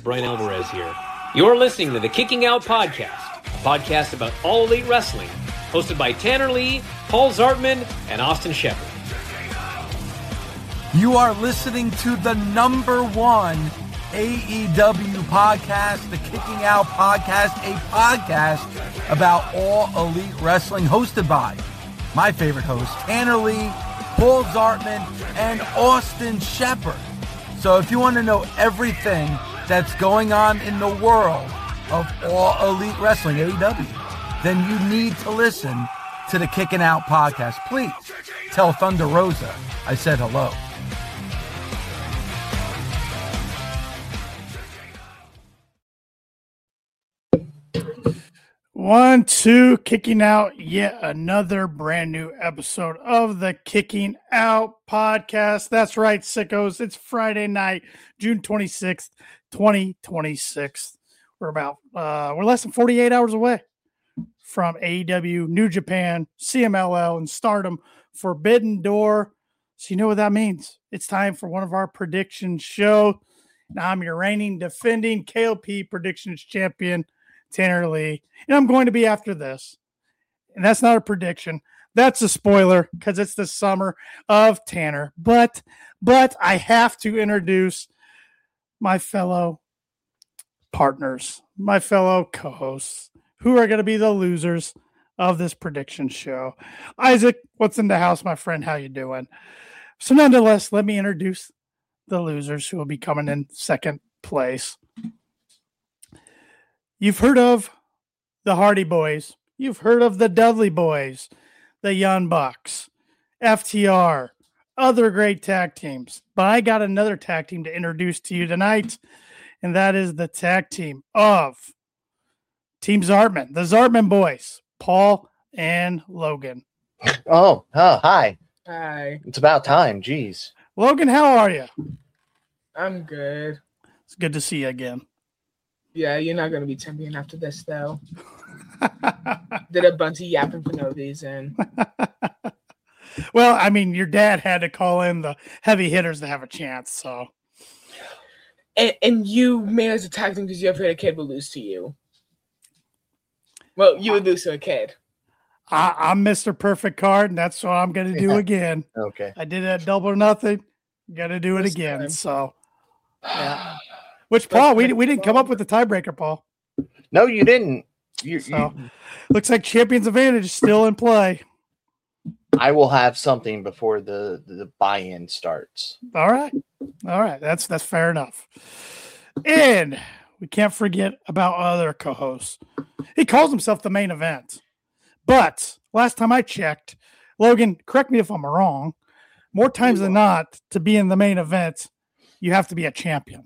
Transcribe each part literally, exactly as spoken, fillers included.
Brian Alvarez here. You're listening to the Kicking Out Podcast, a podcast about All Elite Wrestling, hosted by Tanner Lee, Paul Zartman, and Austin Shepard. You are listening to the number one A E W podcast, the Kicking Out Podcast, a podcast about All Elite Wrestling, hosted by my favorite host, Tanner Lee, Paul Zartman, and Austin Shepard. So if you want to know everything that's going on in the world of All Elite Wrestling, A E W, then you need to listen to the Kicking Out Podcast. Please tell Thunder Rosa I said hello. One, two, kicking out yet another brand new episode of the Kicking Out Podcast. That's right, sickos. It's Friday night, June twenty-sixth, twenty twenty-six. We're about, uh, we're less than forty-eight hours away from A E W, New Japan, C M L L, and Stardom Forbidden Door. So you know what that means. It's time for one of our predictions show. Now I'm your reigning, defending K L P predictions champion, Tanner Lee, and I'm going to be after this. And that's not a prediction. That's a spoiler because it's the summer of Tanner. But, but I have to introduce my fellow partners, my fellow co-hosts, who are going to be the losers of this prediction show. Isaac, what's in the house, my friend? How you doing? So nonetheless, let me introduce the losers who will be coming in second place. You've heard of the Hardy Boys. You've heard of the Dudley Boys, the Young Bucks, F T R, other great tag teams. But I got another tag team to introduce to you tonight, and that is the tag team of Team Zartman, the Zartman Boys, Paul and Logan. Oh, oh, hi. Hi. It's about time. Jeez. Logan, how are you? I'm good. It's good to see you again. Yeah, you're not going to be champion after this, though. Did a bunch of yapping for no reason. Well, I mean, your dad had to call in the heavy hitters to have a chance, so. And, and you made us a tag team because you afraid a kid would lose to you. Well, you would lose to a kid. I, I'm Mister Perfect Card, and that's what I'm going to do Yeah. again. Okay. I did it at double or nothing. Got to do it This again, time. so. Yeah. Which, Paul, we, we didn't come up with the tiebreaker, Paul. No, you didn't. You, So, you, looks like Champion's Advantage is still in play. I will have something before the, the buy-in starts. All right. All right. That's that's fair enough. And we can't forget about other co-hosts. He calls himself the main event. But last time I checked, Logan, correct me if I'm wrong, more times than not, to be in the main event, you have to be a champion.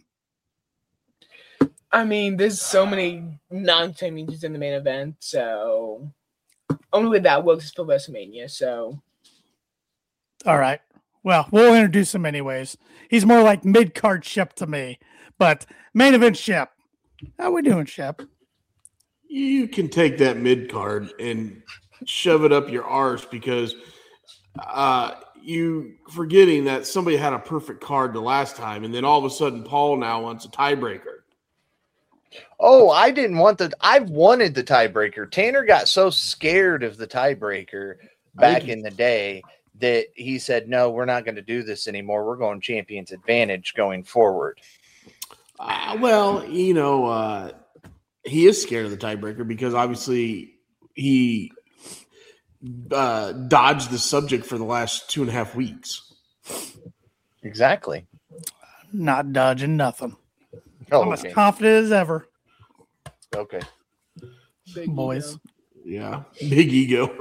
I mean, there's so many non-champions in the main event, so only that works for WrestleMania, so. All right. Well, we'll introduce him anyways. He's more like mid-card Shep to me, but main event Shep. How we doing, Shep? You can take that mid card and shove it up your arse because uh, you forgetting that somebody had a perfect card the last time, and then all of a sudden Paul now wants a tiebreaker. Oh, I didn't want the. I've wanted the tiebreaker. Tanner got so scared of the tiebreaker back think- in the day that he said, "No, we're not going to do this anymore. We're going Champion's Advantage going forward." Uh, well, you know, uh, he is scared of the tiebreaker because obviously he uh, dodged the subject for the last two and a half weeks. Exactly. Not dodging nothing. Oh, I'm as okay. confident as ever, Okay. Big boys. ego. Yeah, big ego.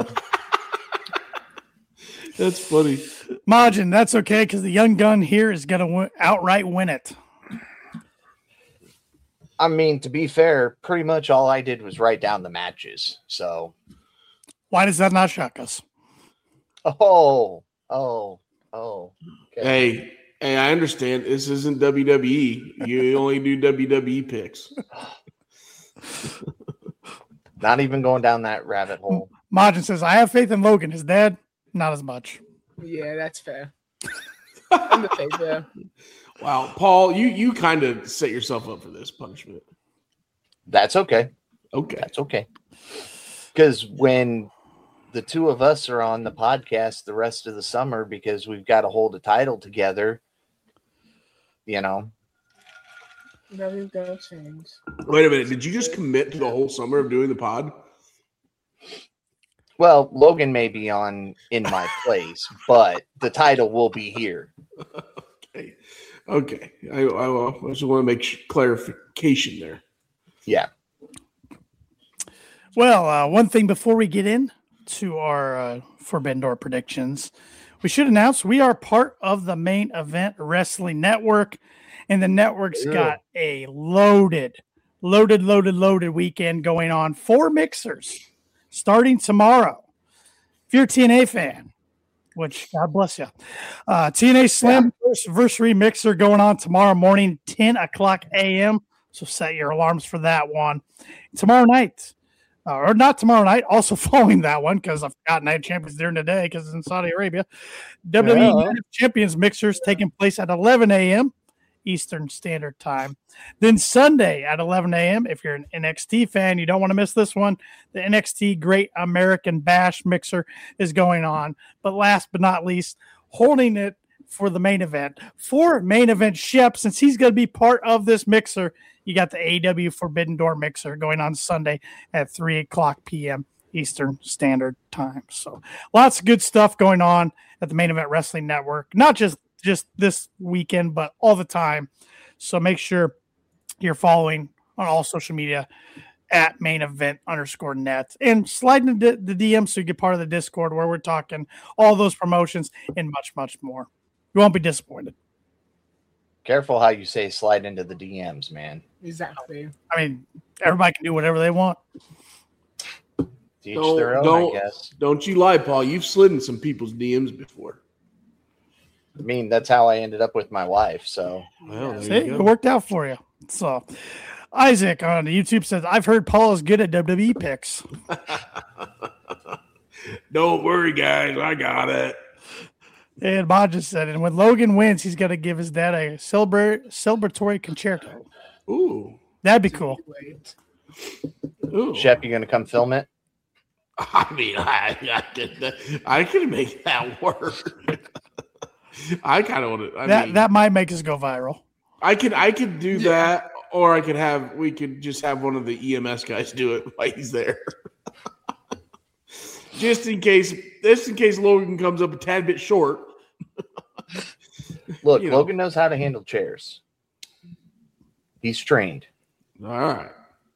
That's funny. Majin, that's okay because the young gun here is going to win, outright win it. I mean, to be fair, pretty much all I did was write down the matches. So, Why does that not shock us? oh, oh, oh. Okay. Hey, hey, I understand this isn't W W E. You only do W W E picks. Not even going down that rabbit hole. Majin says, I have faith in Logan. His dad, not as much. Yeah, that's fair. I'm the favorite. Wow, Paul, you you kind of set yourself up for this punishment. That's okay. Okay. That's okay. Because when the two of us are on the podcast the rest of the summer, because we've got to hold a title together, you know. Nothing's gonna change. Wait a minute. Did you just commit to the whole summer of doing the pod? Well, Logan may be on in my place, but the title will be here. Okay. Okay. I, I, I just want to make clarification there. Yeah. Well, uh, one thing before we get in to our uh, Forbidden Door predictions, we should announce we are part of the Main Event Wrestling Network, and the network's Ew. got a loaded, loaded, loaded, loaded weekend going on. Four mixers starting tomorrow. If you're a T N A fan, which God bless you, uh, T N A Slam Anniversary Mixer going on tomorrow morning, ten o'clock a.m. So set your alarms for that one. Tomorrow night. Uh, or not tomorrow night, also following that one, because I've got Night of Champions during the day because it's in Saudi Arabia. W W E Yeah. Night of Champions mixers taking place at eleven a.m. Eastern Standard Time. Then Sunday at eleven a.m., if you're an N X T fan, you don't want to miss this one. The N X T Great American Bash mixer is going on. But last but not least, holding it for the main event, for main event Shep, since he's going to be part of this mixer, you got the A E W Forbidden Door mixer going on Sunday at three o'clock p.m. Eastern Standard Time. So lots of good stuff going on at the Main Event Wrestling Network, not just, just this weekend, but all the time. So make sure you're following on all social media at main event underscore net and slide into the D M so you get part of the Discord where we're talking all those promotions and much, much more. You won't be disappointed. Careful how you say slide into the D Ms, man. Exactly. I mean, everybody can do whatever they want. To each Don't, their own, don't, I guess. don't you lie, Paul. You've slid in some people's D Ms before. I mean, that's how I ended up with my wife. So Well, there See, you it go. worked out for you. So, Isaac on YouTube says, I've heard Paul is good at W W E picks. Don't worry, guys. I got it. And Bod just said, and when Logan wins, he's going to give his dad a celebra- celebratory concerto. Ooh. That'd be cool. Wait. Ooh. Shep, you gonna come film it? I mean, I, I could, I could make that work. I kind of want to. I that mean, that might make us go viral. I could, I could do Yeah. that, or I could have. We could just have one of the E M S guys do it while he's there, just in case. Just in case Logan comes up a tad bit short. Look, You know. Logan knows how to handle chairs. He's trained. All right.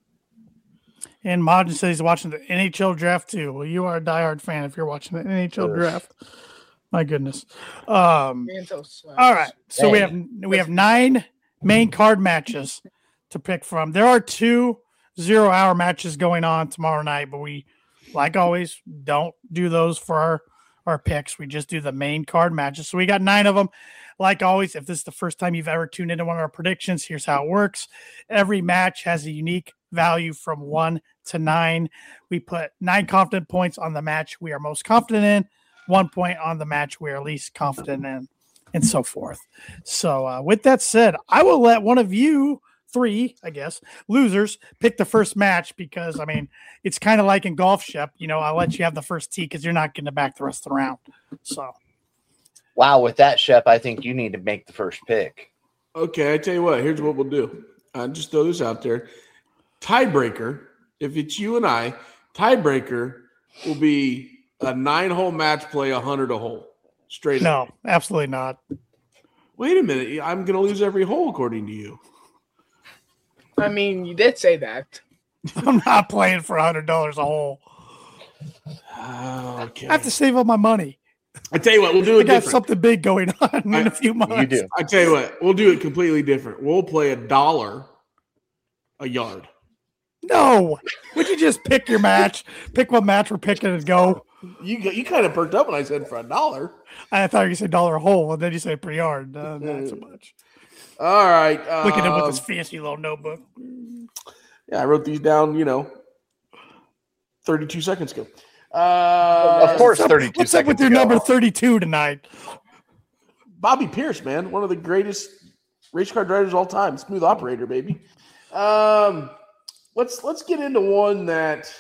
And Mod says he's watching the N H L draft too. Well, you are a diehard fan if you're watching the N H L Ugh. draft. My goodness. Um, Mantle sucks. all right. So we have Dang. we have nine main card matches to pick from. There are two zero hour matches going on tomorrow night, but we, like always, don't do those for our, our picks. We just do the main card matches. So we got nine of them. Like always, if this is the first time you've ever tuned into one of our predictions, here's how it works. Every match has a unique value from one to nine. We put nine confident points on the match we are most confident in, one point on the match we are least confident in, and so forth. So uh, with that said, I will let one of you three, I guess, losers pick the first match because, I mean, it's kind of like in golf, Shep. You know, I'll let you have the first tee because you're not getting it back the rest of the round. So Wow, with that, Shep, I think you need to make the first pick. Okay, I tell you what. Here's what we'll do. Uh, just throw this out there. Tiebreaker. If it's you and I, tiebreaker will be a nine-hole match play, a hundred a hole, straight up. no, absolutely not. Wait a minute. I'm going to lose every hole according to you. I mean, you did say that. I'm not playing for one hundred dollars a hole. Ah, okay. I have to save all my money. I tell you what. We'll do I it got different. something big going on in I- a few months. You do. I tell you what. We'll do it completely different. We'll play a dollar a yard. No. Would you just pick your match, pick what match we're picking and go? You you kind of perked up when I said for a dollar. I thought you said dollar a hole, and then you say per yard. Uh, not so much. All right. Look at him with um, his fancy little notebook. Yeah, I wrote these down, you know, thirty-two seconds ago. Uh, Of course, What's up- thirty-two What's up with seconds your ago. number thirty-two tonight? Bobby Pierce, man, one of the greatest Race car drivers all time. Smooth operator, baby. Um, let's let's get into one that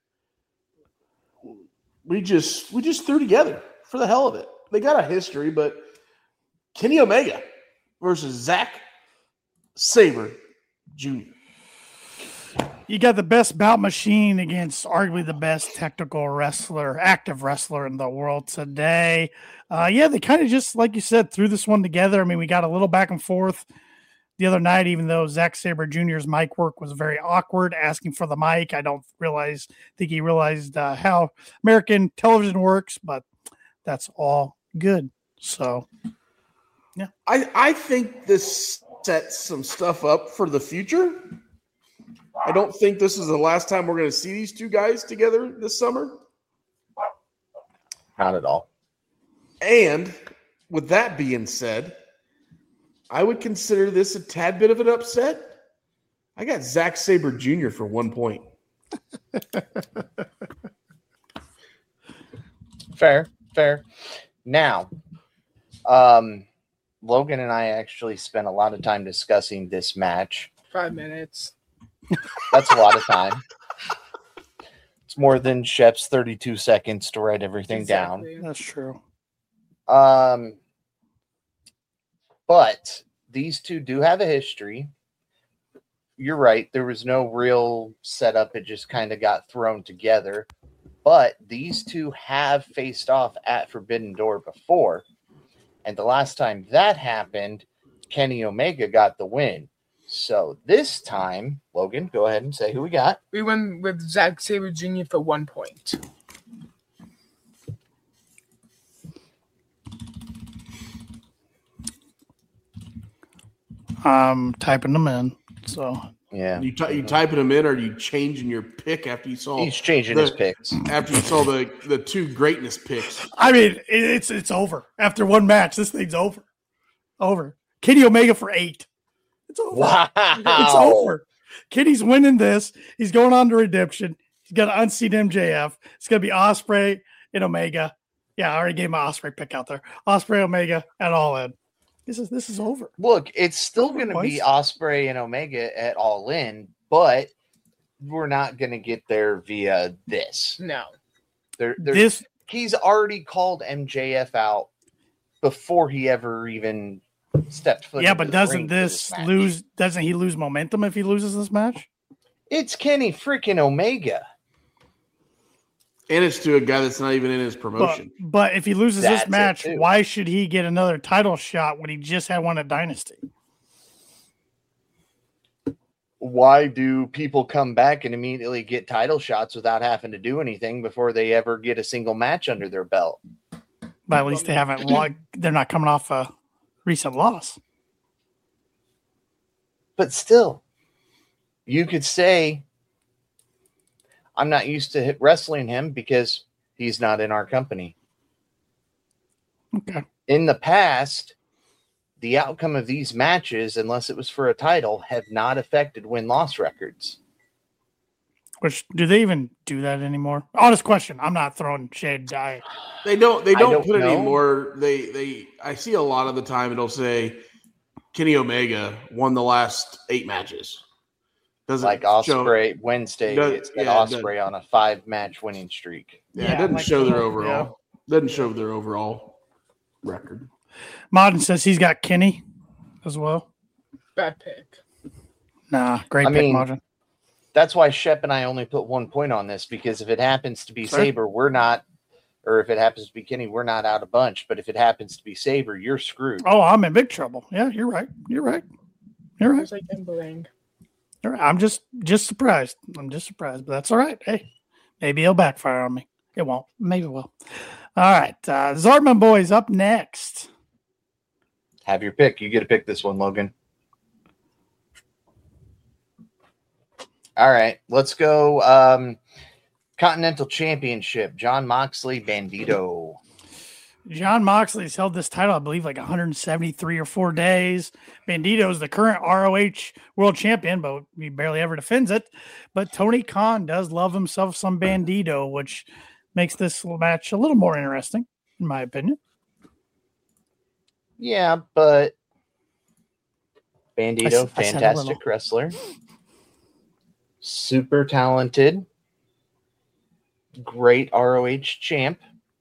we just we just threw together for the hell of it. They got a history, but Kenny Omega versus Zack Sabre Junior You got the best bout machine against arguably the best technical wrestler, active wrestler in the world today. Uh, yeah, they kind of just, like you said, threw this one together. I mean, we got a little back and forth the other night, even though Zack Sabre Junior's mic work was very awkward, asking for the mic. I don't realize, think he realized uh, how American television works, but that's all good. So, yeah. I, I think this sets some stuff up for the future. I don't think this is the last time we're going to see these two guys together this summer. Not at all. And with that being said, I would consider this a tad bit of an upset. I got Zack Sabre Junior for one point. Fair, fair. Now, um, Logan and I actually spent a lot of time discussing this match. Five minutes. That's a lot of time. It's more than Shep's thirty-two seconds to write everything Exactly. That's true. down. Um, but these two do have a history. You're right. There was no real setup. It just kind of got thrown together. But these two have faced off at Forbidden Door before. And the last time that happened, Kenny Omega got the win. So this time, Logan, go ahead and say who we got. We went with Zack Sabre Junior for one point. I'm typing them in. So, Yeah. You ty- you typing them in, or are you changing your pick after you saw He's changing the, his picks. after you saw the, the two greatness picks? I mean, it, it's it's over. After one match, this thing's over. Over. Kenny Omega for eight. It's over. Wow. It's over. Kenny's winning this. He's going on to Redemption. He's got to unseat M J F. It's going to be Ospreay and Omega. Yeah, I already gave my Ospreay pick out there. Ospreay, Omega, and All In. This is this is over. Look, it's still going to be Twice. Ospreay and Omega at All In, but we're not going to get there via this. No. There, there's, This he's already called M J F out before he ever even stepped foot. yeah, into but the doesn't ring for this match. lose? Doesn't he lose momentum if he loses this match? It's Kenny freaking Omega. And it's to a guy that's not even in his But, promotion. but if he loses That's this it, match, too. why should he get another title shot when he just had one at Dynasty? Why do people come back and immediately get title shots without having to do anything before they ever get a single match under their belt? But at least they haven't. Lo- they're not coming off a recent loss. But still, you could say, I'm not used to wrestling him because he's not in our company. Okay. In the past, the outcome of these matches, unless it was for a title, have not affected win-loss records. Which do they even do that anymore? Honest question. I'm not throwing shade. I, They don't. They I don't, don't put know. anymore. They. They. I see a lot of the time it'll say Kenny Omega won the last eight matches. Doesn't Like show- Ospreay Wednesday, Does- it's got yeah, it does. Ospreay on a five-match winning streak. Yeah, Yeah, it doesn't like- show their yeah. overall. Doesn't show their overall record. Modern says he's got Kenny as well. Bad pick. Nah, great I pick, mean, Modern. That's why Shep and I only put one point on this, because if it happens to be Sure. Sabre, we're not, or if it happens to be Kenny, we're not out a bunch. But if it happens to be Sabre, you're screwed. Oh, I'm in big trouble. Yeah, you're right. You're right. You're right. It's like Emberling. You're right. I'm just just surprised. I'm just surprised, but that's all right. Hey, maybe it'll backfire on me. It won't. Maybe it will. All right. Uh, Zartman boys up next. Have your pick. You get to pick this one, Logan. All right, let's go. Um, Continental Championship, John Moxley, Bandito. John Moxley's held this title, I believe, like one hundred seventy-three or four days. Bandito is the current R O H world champion, but he barely ever defends it. But Tony Khan does love himself some Bandito, which makes this match a little more interesting, in my opinion. Yeah, but Bandito, I s- I said a fantastic little. wrestler. Super talented. Great R O H champ.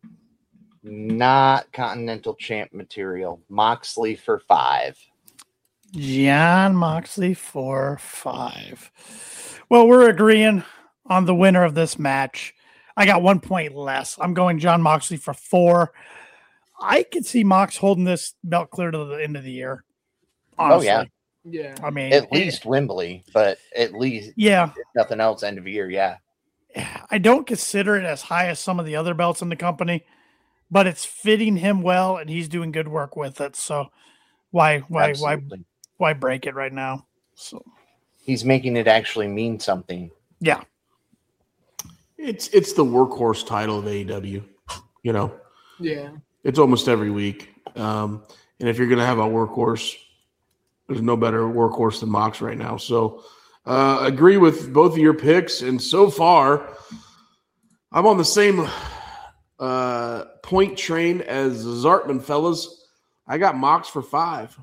Not Continental champ material. Moxley for five. John Moxley for five. Well, we're agreeing on the winner of this match. I got one point less. I'm going John Moxley for four. I could see Mox holding this belt clear to the end of the year. Honestly. Oh, yeah. Yeah. I mean, At it- least Wembley, but at least yeah. if nothing else, end of year, yeah. I don't consider it as high as some of the other belts in the company, but it's fitting him well, and he's doing good work with it. So why, why, Absolutely. why, why break it right now? So He's making it actually mean something. yeah, It's it's the workhorse title of A E W. You know, Yeah. it's almost every week. Um, and if you're going to have a workhorse, there's no better workhorse than Mox right now. So uh, agree with both of your picks. And so far, I'm on the same uh, point train as Zartman, fellas. I got Mox for five.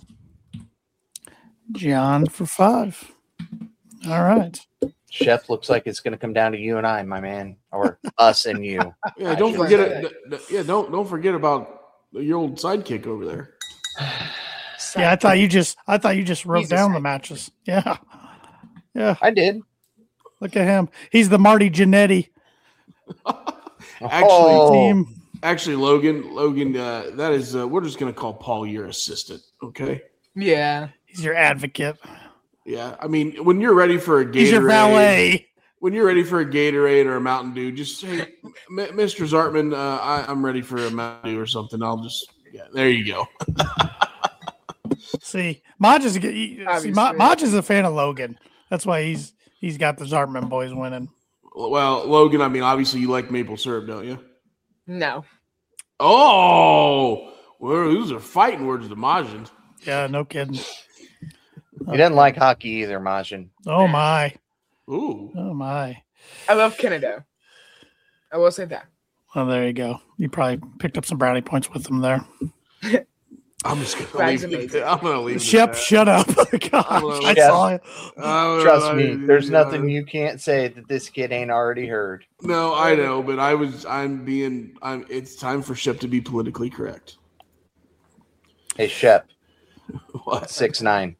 John for five. All right. Chef, looks like it's going to come down to you and I, my man, or us and you. Yeah, don't I forget should it. Yeah, don't don't forget about your old sidekick over there. Yeah, I thought you just, I thought you just wrote He's a down the sidekick. matches. Yeah, yeah. I did. Look at him. He's the Marty Jannetty Actually, Oh, team. Actually, Logan, Logan, uh, that is uh, we're just going to call Paul your assistant. Okay. Yeah. He's your advocate. Yeah, I mean, when you're ready for a Gatorade, He's your valet. when you're ready for a Gatorade or a Mountain Dew, just say, M- Mister Zartman, uh, I, I'm ready for a Mountain Dew or something. I'll just, yeah, there you go. See, Maj is, he- see, Obviously. Ma- Maj is a fan of Logan. That's why he's he's got the Zartman boys winning. Well, Logan, I mean, obviously you like maple syrup, don't you? No. Oh, well, those are fighting words to Majin. Yeah, no kidding. he doesn't like hockey either, Majin. Oh my. Ooh. Oh my. I love Canada. I will say that. Well, there you go. You probably picked up some brownie points with them there. I'm just gonna Frank's leave it. amazing. I'm gonna leave it. Shep, at that. shut up. Gosh, Hello. I Shep. saw it. Uh, Trust me, I- there's uh, nothing you can't say that this kid ain't already heard. No, I know, but I was. I'm being. I'm. It's time for Shep to be politically correct. Hey, Shep, What? six nine.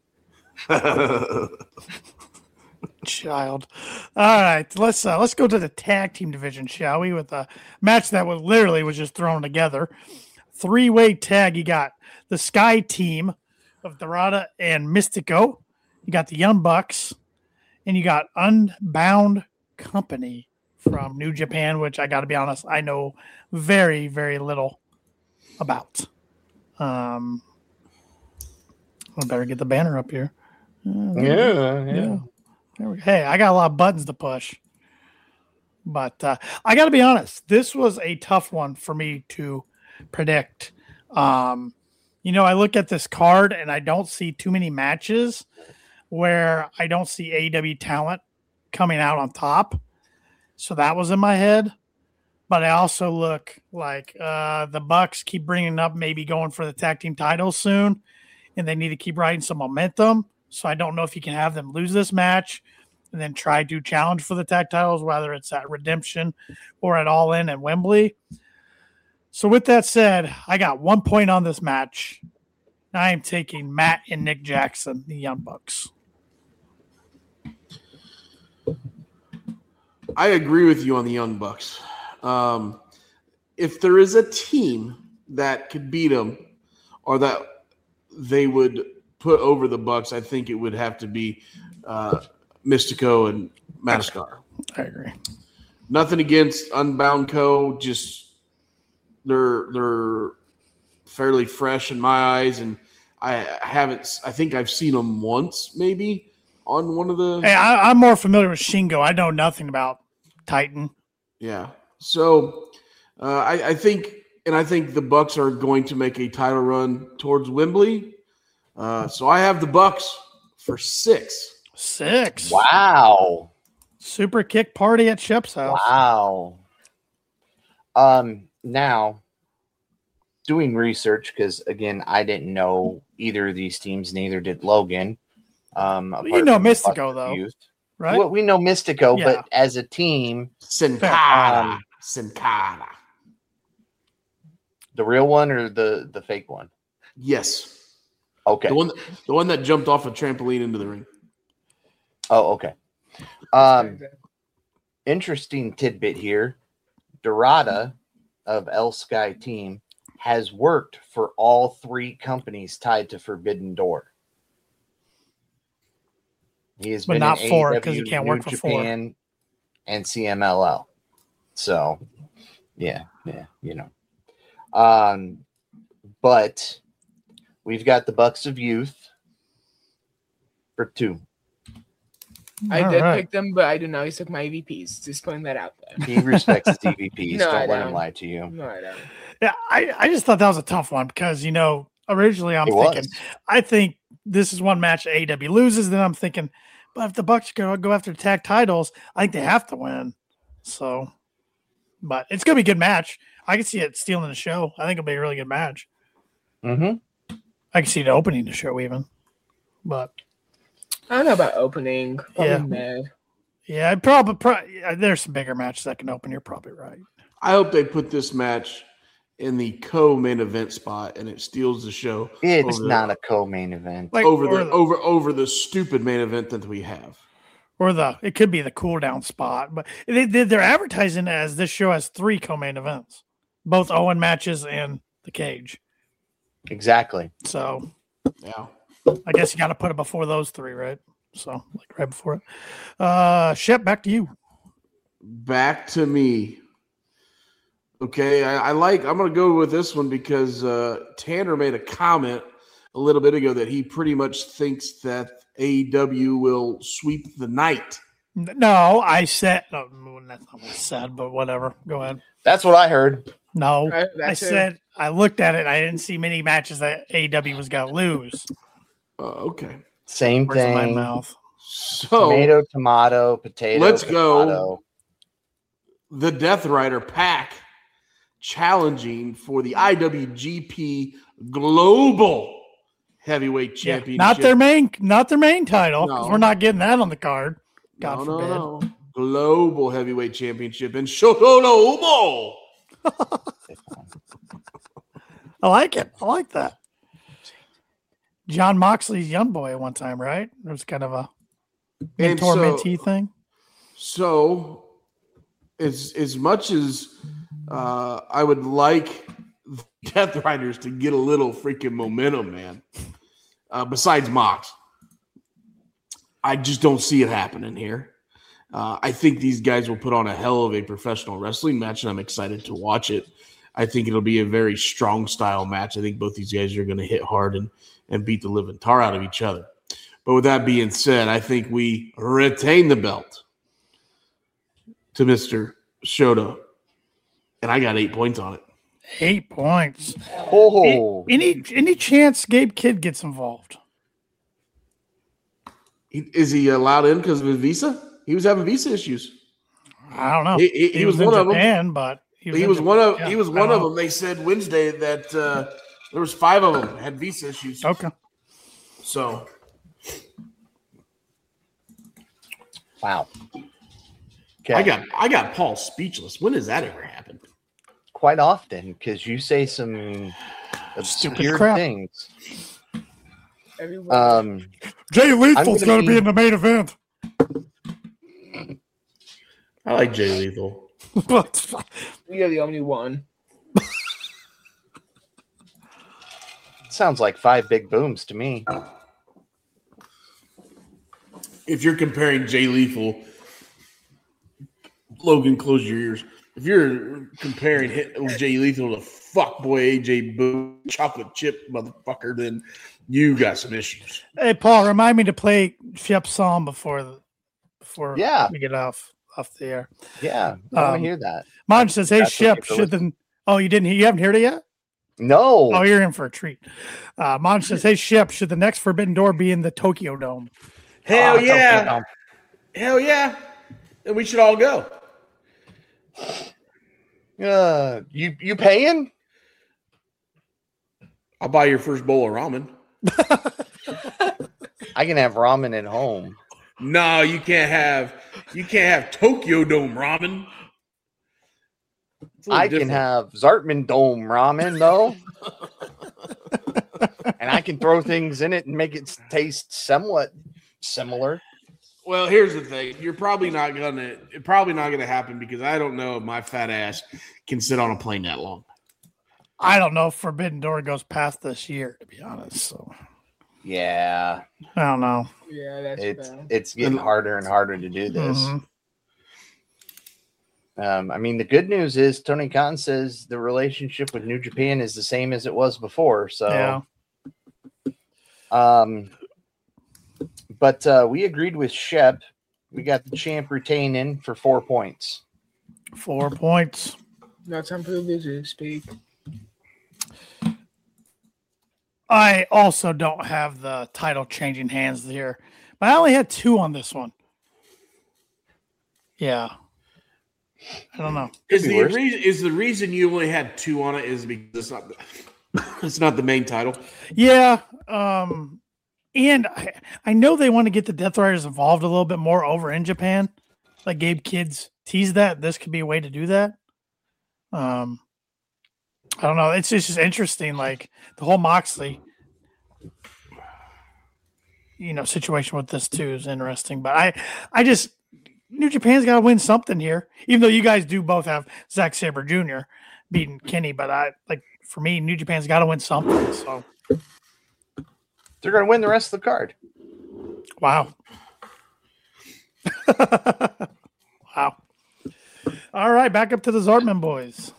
Child. All right, let's uh, let's go to the tag team division, shall we? With a match that was literally was just thrown together. Three way tag. You got the Sky Team of Dorada and Mystico. You got the Young Bucks, and you got Unbound Company from New Japan, which I got to be honest, I know very very little about. Um, I better get the banner up here. Uh, Yeah, yeah. There we go. Hey, I got a lot of buttons to push. But uh, I got to be honest, this was a tough one for me to predict. Um, you know, I look at this card and I don't see too many matches where I don't see A E W talent coming out on top. So that was in my head. But I also look like uh, the Bucks keep bringing up maybe going for the tag team titles soon, and they need to keep riding some momentum. So I don't know if you can have them lose this match and then try to challenge for the tag titles, whether it's at Redemption or at All In at Wembley. So with that said, I got one point on this match. I am taking Matt and Nick Jackson, the Young Bucks. I agree with you on the Young Bucks. Um, if there is a team that could beat them, or that they would put over the Bucks, I think it would have to be uh, Mystico and Madagascar. I agree. Nothing against Unbound Co. Just they're they're fairly fresh in my eyes, and I haven't. I think I've seen them once, maybe on one of the. Hey, I, I'm more familiar with Shingo. I know nothing about Titan. Yeah. So uh, I, I think, and I think the Bucks are going to make a title run towards Wembley. Uh, so I have the Bucks for six. Six. Wow. Super kick party at Shep's house. Wow. Um, now, doing research, because again, I didn't know either of these teams, neither did Logan. Um, You apart know from the Mystico, Bucks of though. Youth. right? Well, we know Mystico, Yeah. but as a team, Sin Cara. Um, Sin Cara. the real one or the the fake one? Yes. Okay. The one, that, the one that jumped off a trampoline into the ring. Oh, okay. Um, interesting tidbit here. Dorada of El Sky Team has worked for all three companies tied to Forbidden Door. He has But been not in four, A E 'cause he W, can't New work for four. Japan, and C M L L. So, yeah, yeah, you know. Um, but we've got the Bucks of Youth for two. I All did right. pick them, but I do not always took my E V Ps. Just putting that out there. He respects his E V Ps. No, Don't I let him don't. lie to you. No, I don't. Yeah, I, I just thought that was a tough one because, you know, originally I'm It thinking, was. I think this is one match A E W loses. Then I'm thinking, but if the Bucks go, go after tag titles, I think they have to win. So, but it's going to be a good match. I can see it stealing the show. I think it'll be a really good match. Mm-hmm. I can see it opening the show even. But I don't know about opening. Probably Yeah. mid. yeah, it probably, probably there's some bigger matches that can open. You're probably right. I hope they put this match in the co-main event spot and it steals the show. It's over the- not a co-main event. Like over or the over over the stupid main event that we have. or the it could be the cool down spot, but they, they they're advertising it as this show has three co-main events, both Owen matches and the cage. Exactly. So Yeah. I guess you got to put it before those three, right? So like right before it. Uh, Shep, back to you. Back to me. Okay, I, I like. I'm going to go with this one because uh, Tanner made a comment a little bit ago that he pretty much thinks that A E W will sweep the night. No, I said no, that's not what I said, but whatever. Go ahead. That's what I heard. No, Right, I that's it. said I looked at it. I didn't see many matches that A E W was going to lose. Uh, okay, Same Words in my thing. mouth. so Tomato, tomato, potato. Let's go. potato. the Death Rider Pack challenging for the I W G P Global Heavyweight Yeah, Championship. not their main, not their main title, because No. we're not getting that on the card. God no, forbid. no, no. Global Heavyweight Championship in Shotono. I like it. I like that. John Moxley's young boy at one time, right? It was kind of a And mentor so- mentee thing. So, as as much as uh, I would like the Death Riders to get a little freaking momentum, man. Uh, besides Mox, I just don't see it happening here. Uh, I think these guys will put on a hell of a professional wrestling match, and I'm excited to watch it. I think it'll be a very strong style match. I think both these guys are going to hit hard and, and beat the living tar out of each other. But with that being said, I think we retain the belt to Mister Shota, and I got eight points on it. Eight points. Oh, Any any chance Gabe Kidd gets involved? He- Is he allowed in because of his visa? He was having visa issues. I don't know. He- he- he was in one of 'em. Japan, but he was, He in was Japan. one of Yeah, he was I one don't of know. them. They said Wednesday that uh, there was five of them had visa issues. Okay. So wow. Okay. I got I got Paul speechless. When does that ever happen? quite often because you say some obscure crap. things. Everyone. Um, Jay Lethal's gonna going to be- be in the main event. I like Jay Lethal. You're the only one. sounds like five big booms to me. If you're comparing Jay Lethal, Logan, close your ears. If you're comparing hit- Jay Lethal to fuckboy A J Boone, chocolate chip motherfucker, then you got some issues. Hey, Paul, remind me to play Shep's song before the, before Yeah. we get off off the air. Yeah, I want Um, to hear that. Mon says, "Hey, That's Shep, okay, should the oh you didn't hear you haven't heard it yet? No, Oh, you're in for a treat." Uh, Mon says, "Hey, Shep, should the next Forbidden Door be in the Tokyo Dome?" Hell Oh, yeah. Tokyo Dome. Hell yeah. And we should all go. Uh, you you paying? I'll buy your first bowl of ramen. I can have ramen at home. No, you can't have you can't have Tokyo Dome ramen. I different. can have Zartman Dome ramen though. And I can throw things in it and make it taste somewhat similar. Well, here's the thing. You're probably not gonna it's probably not gonna happen because I don't know if my fat ass can sit on a plane that long. I don't know if Forbidden Door goes past this year, to be honest. So yeah. I don't know. Yeah, that's it's bad. it's getting harder and harder to do this. Mm-hmm. Um, I mean, the good news is Tony Khan says the relationship with New Japan is the same as it was before. So, yeah. um, but uh, we agreed with Shep. We got the champ retaining for four points. Four points. Now time for the loser to speak. I also don't have the title changing hands here, but I only had two on this one. Yeah. I don't know. Is the reason is the reason you only had two on it is because it's not the, it's not the main title? Yeah. Um, and I, I know they want to get the Death Riders involved a little bit more over in Japan. Like Gabe Kids teased that. This could be a way to do that. Um, I don't know. It's just, it's just interesting. Like the whole Moxley, you know, situation with this too is interesting. But I, I just New Japan's got to win something here. Even though you guys do both have Zack Sabre Junior beating Kenny, but I like for me, New Japan's got to win something. So they're going to win the rest of the card. Wow. Wow. All right, back up to the Zartman boys.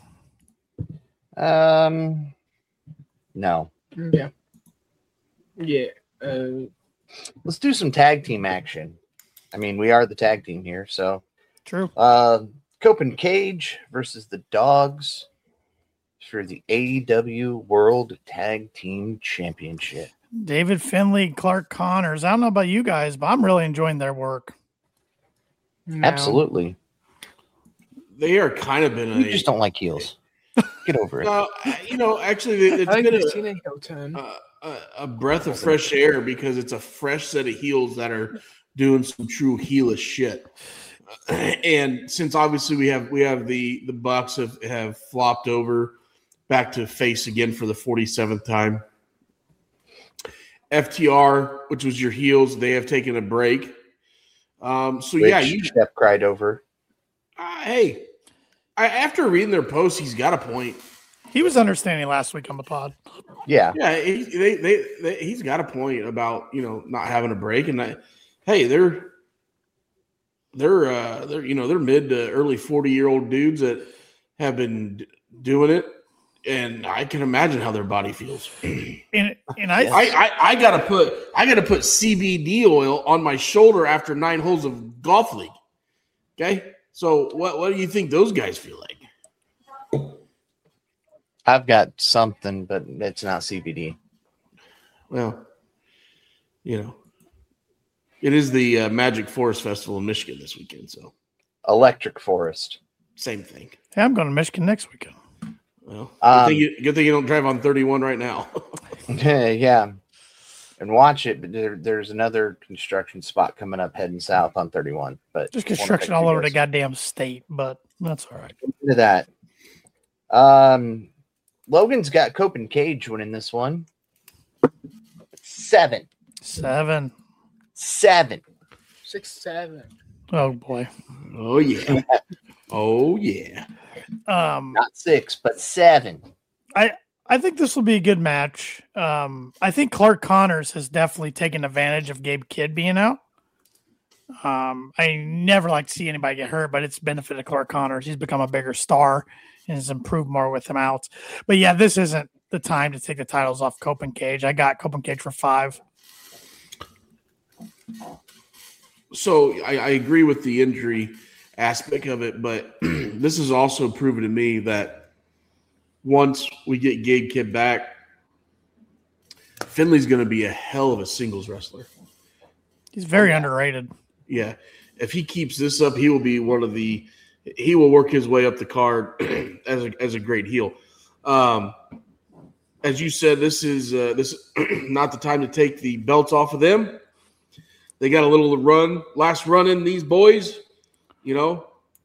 Um, no. Yeah. Yeah. Uh, Let's do some tag team action. I mean, we are the tag team here, so. True. Uh, Copen Cage versus the Dogs for the A E W World Tag Team Championship. David Finlay, Clark Connors. I don't know about you guys, but I'm really enjoying their work. no. Absolutely. They are kind of been a. You just don't like heels. Get over it. No, you know, actually, it's I think been I've a, seen a heel turn. a, a, a breath of fresh air because it's a fresh set of heels that are doing some true heelish shit. And since obviously we have we have the the Bucks have, have flopped over back to face again for the forty-seventh time. F T R, which was your heels, they have taken a break. Um, so Which yeah, you Shep cried over. uh, hey, I, after reading their post, he's got a point. He was understanding last week on the pod. Yeah. Yeah, he, they, they, they, he's got a point about you know not having a break, and that, hey, they're they're uh, they're you know they're mid to early forty year old dudes that have been d- doing it, and I can imagine how their body feels. And and I, I, I, I gotta put I gotta put C B D oil on my shoulder after nine holes of golf league. Okay, so what what do you think those guys feel like? I've got something, but it's not C B D. Well, you know, it is the uh, Magic Forest Festival in Michigan this weekend, so Electric Forest. same thing. hey, I'm going to Michigan next weekend. Well, Um, good, thing you, good thing you don't drive on thirty-one right now. Yeah. And watch it, but there, there's another construction spot coming up heading south on thirty-one. But Just wanna construction pick all you over the guys. goddamn state, but that's all right. Into that. Um, Logan's got Copen Cage winning this one. Seven. Seven. Seven. Six, seven. Oh boy. Oh yeah, oh yeah. Um, Not six, but seven. I I think this will be a good match. Um, I think Clark Connors has definitely taken advantage of Gabe Kidd being out. Um, I never like to see anybody get hurt, but it's benefited Clark Connors. He's become a bigger star and has improved more with him out. But yeah, this isn't the time to take the titles off Copen Cage. I got Copen Cage for five. So I, I agree with the injury aspect of it, but this has also proven to me that once we get Gabe Kidd back, Finley's going to be a hell of a singles wrestler. He's very underrated. Yeah, if he keeps this up, he will be one of the. He will work his way up the card as a as a great heel. Um, as you said, this is uh, this not the time to take the belts off of them. They got a little run, last run in these boys. You know,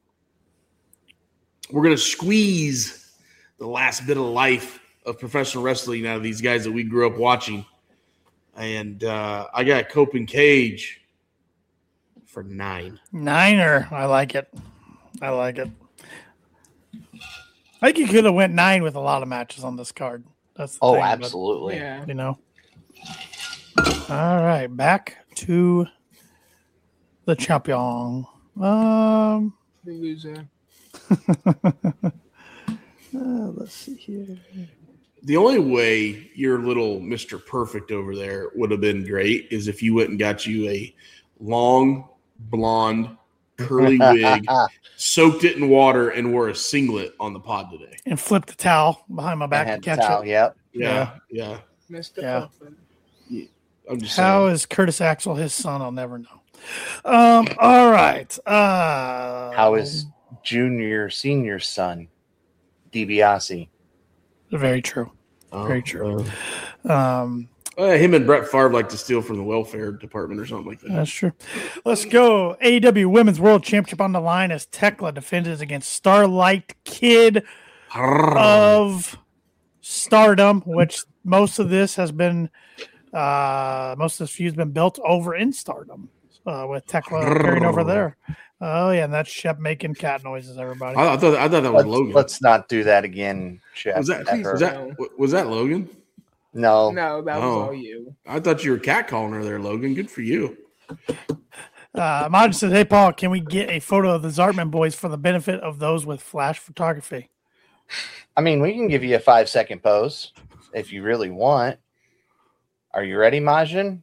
we're gonna squeeze the last bit of life of professional wrestling out of these guys that we grew up watching. And uh, I got Cope and Cage for nine. Niner. I like it. I like it. I think you could have went nine with a lot of matches on this card. That's the Oh, thing, but, absolutely. Yeah. you know. All right, back to the champion. Um, The loser. uh, let's see here. The only way your little Mister Perfect over there would have been great is if you went and got you a long, blonde, curly wig, soaked it in water, and wore a singlet on the pod today. And flip the towel behind my I back had and the catch towel, it. yep. Yeah, yeah. Mister Yeah. Perfect. I'm just How saying. is Curtis Axel his son? I'll never know. Um. All right. Uh, How is junior, senior son, DiBiase? very true. Oh, very true. uh, Um. uh, him and Brett Favre like to steal from the welfare department or something like that. That's true. Let's go. A E W Women's World Championship on the line as Tekla defended against Starlight Kid of Stardom, which most of this has been, uh, most of this feud's been built over in Stardom uh, with Tekla carrying over there. Oh yeah, and that's Shep making cat noises. Everybody. I, I thought I thought that was Let's, Logan. let's not do that again, Chef. was that ever. was that was that Logan? No. No, that was Oh. all you. I thought you were catcalling her there, Logan. Good for you. Uh, Majin says, "Hey Paul, can we get a photo of the Zartman boys for the benefit of those with flash photography?" I mean, we can give you a five second pose if you really want. Are you ready, Majin?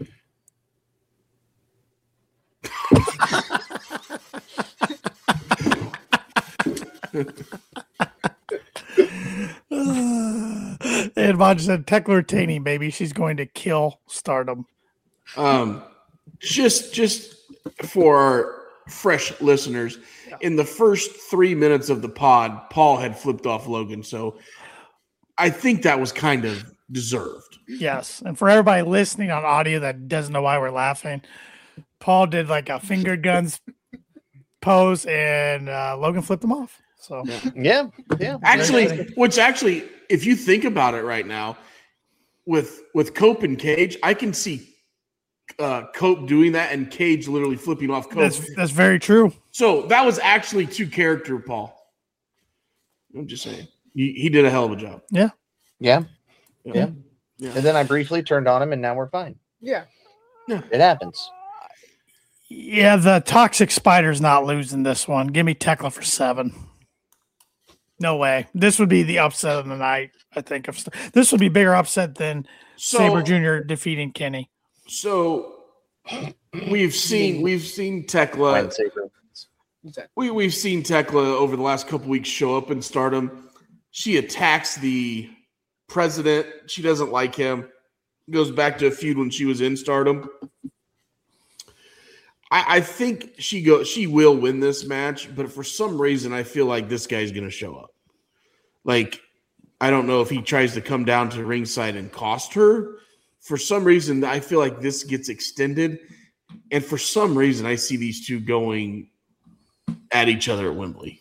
And Majin said, "Tekla retaining, baby. She's going to kill Stardom." Um, just just for our fresh listeners, in the first three minutes of the pod, Paul had flipped off Logan, so I think that was kind of deserved. Yes, and for everybody listening on audio that doesn't know why we're laughing, Paul did like a finger guns pose, and uh, Logan flipped him off. So Yeah. Yeah. Actually, Very which actually, if you think about it right now, with with Cope and Cage, I can see uh, Cope doing that and Cage literally flipping off Cope. that's that's very true. So that was actually two character, Paul. I'm just saying. He, he did a hell of a job. Yeah. Yeah. Yeah. And then I briefly turned on him, and now we're fine. Yeah. It happens. Yeah, the toxic spider's not losing this one. Give me Tekla for seven. No way. This would be the upset of the night. I think of this would be bigger upset than So, Saber Junior defeating Kenny. so we've seen we've seen Tekla When Saber- Exactly. we we've seen Tekla over the last couple weeks show up in Stardom. She attacks the president. She doesn't like him. Goes back to a feud when she was in Stardom. I, I think she go she will win this match, but for some reason I feel like this guy's gonna show up. Like, I don't know if he tries to come down to ringside and cost her. For some reason, I feel like this gets extended. And for some reason, I see these two going at each other at Wembley.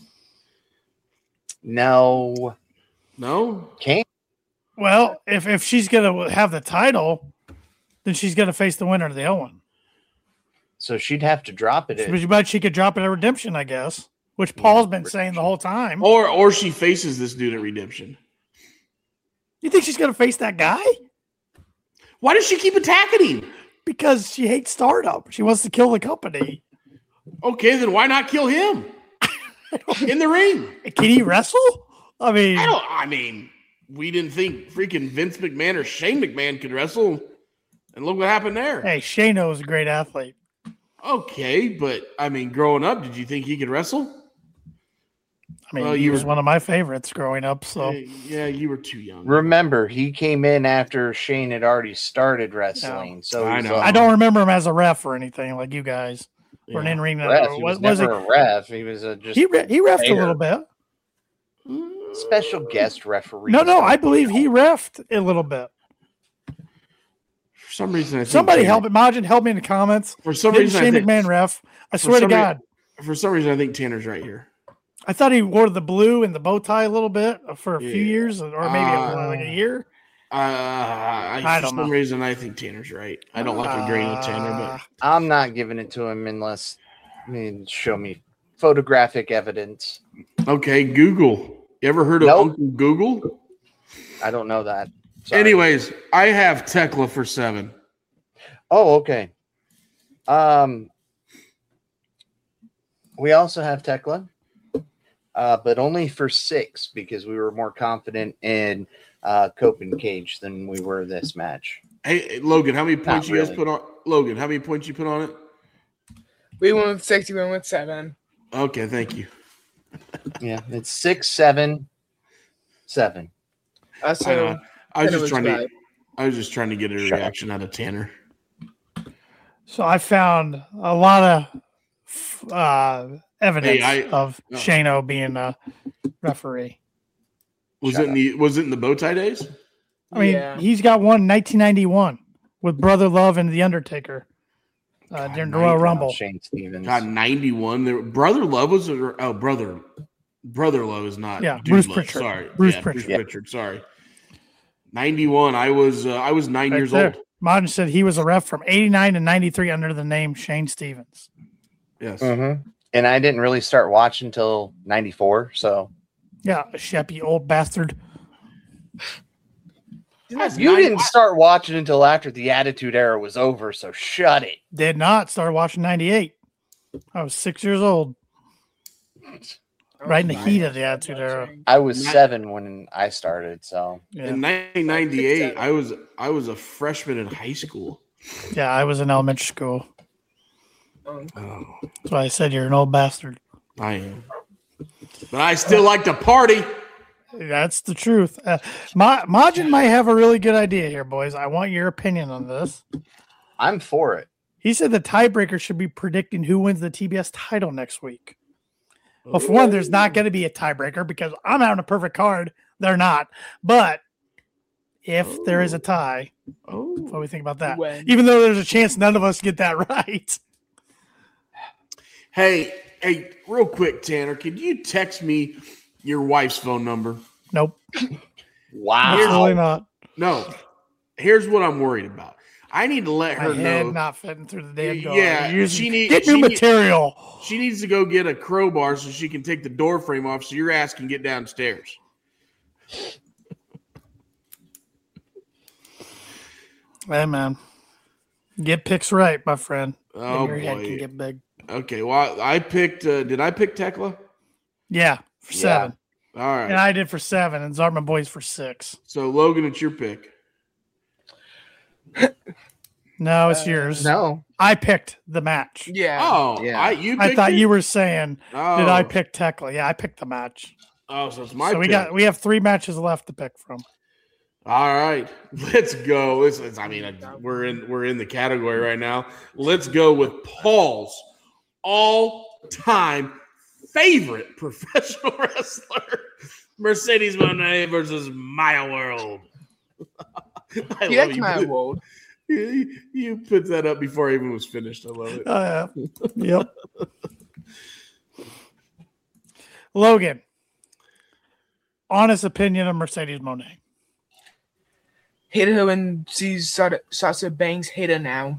No. No? Can't. Well, if if she's gonna have the title, then she's gonna face the winner of the Owen. So she'd have to drop it. At, But she could drop it at Redemption, I guess, which Paul's been saying the whole time. Or or she faces this dude at Redemption. You think she's gonna face that guy? Why does she keep attacking him? Because she hates Stardom. She wants to kill the company. Okay, then why not kill him in the ring? Can he wrestle? I mean, I don't. I mean, we didn't think freaking Vince McMahon or Shane McMahon could wrestle, and look what happened there. hey, Shano is a great athlete. Okay, but I mean, growing up, did you think he could wrestle? I mean, Well, he you was were- one of my favorites growing up. So Yeah, yeah, you were too young. remember, he came in after Shane had already started wrestling. So I he's know. a I don't remember him as a ref or anything like you guys. Or an Yeah. in ring. ref. He was, Was, was never it? a ref. He was a just He re- he refed a player. little bit. special guest referee. No, no, I believe he refed a little bit. For some reason, I think Somebody Tanner, help it. Majin, help me in the comments. For some Get reason, Shane I think, McMahon ref. I swear to some rea- God. For some reason, I think Tanner's right here. I thought he wore the blue and the bow tie a little bit for a few Yeah. years, or maybe Uh, like a year. Uh, I, I for don't some know. reason, I think Tanner's right. I don't like agreeing with Tanner, Uh, I'm not giving it to him unless I mean show me photographic evidence. but okay. Google. You ever heard of Nope. Uncle Google? I don't know that. Sorry. Anyways, I have Tekla for seven. Oh, okay. Um, we also have Tekla, uh, but only for six because we were more confident in uh, Cope and Cage than we were this match. Hey, hey, Logan, how many points Not you guys really. put on? Logan, how many points you put on it? We went with six. We went with seven. Okay, thank you. Yeah, it's six, seven, seven. Uh, so Uh, I was Tanner just was trying to. right. I was just trying to get a Shut up. reaction out of Tanner. So I found a lot of uh, evidence Hey, I- of uh, Shano being a referee. Was Shut it in the Was it in the bow tie days? I mean, yeah. he's got one in nineteen ninety-one with Brother Love and The Undertaker uh, during the Royal God, Rumble. Shane Stevens. God, ninety-one. There, brother Love was a, oh brother, brother Love is not. Yeah, Dude Bruce Love, Pritchard. Sorry, Bruce yeah, Pritchard. Bruce Yeah. Pritchard. Sorry. ninety-one. I was uh, I was nine Right years there. old. Martin said he was a ref from eighty-nine to ninety-three under the name Shane Stevens. Yes. Mm-hmm. And I didn't really start watching until ninety-four. So Yeah, a sheppy old bastard. That's you nine- didn't start watching until after the Attitude Era was over. So shut it. Did not start watching ninety-eight. I was six years old. Right in the heat of the Attitude Era. I was Ni- seven when I started. So Yeah. In nineteen ninety-eight, I was I was a freshman in high school. yeah, I was in elementary school. Um, Oh, That's why I said you're an old bastard. I am. But I still like to party. That's the truth. Uh, Ma- Majin might have a really good idea here, boys. I want your opinion on this. I'm for it. He said the tiebreaker should be predicting who wins the T B S title next week. Well, for one, there's not going to be a tiebreaker because I'm having a perfect card. They're not. But if there is a tie, Oh, what do we think about that? When? Even though there's a chance none of us get that right. hey, hey, real quick, Tanner, could you text me your wife's phone number? Nope. Wow. Absolutely not. No. Here's what I'm worried about. I need to let My her head know not fitting through the damn door. Yeah, You're using- she need- get she new need- material. she needs to go get a crowbar so she can take the door frame off so your ass can get downstairs. Hey, man. Get picks right, my friend. Oh, and your head can boy. get big. Okay, well, I picked, uh, did I pick Tekla? Yeah, for Yeah. seven. All right. And I did for seven, and Zartman Boys for six. So, Logan, it's your pick. No, it's Uh, yours. No. I picked the match. yeah. Oh, Yeah. I you. I picked thought it? you were saying, Oh. did I pick Tekla? Yeah, I picked the match. Oh, so it's my so we pick. got we have three matches left to pick from. All right, let's go. This is, I mean, I- we're in we're in the category right now. Let's go with Paul's all-time favorite professional wrestler, Mercedes Moné versus Maya World. I Yeah, love that's you. my Put- world. You, you put that up before I even was finished. I love it. Uh, yep. Logan, honest opinion of Mercedes Moné. Hate her when she's Sasha, Sasha Banks. Hate her now.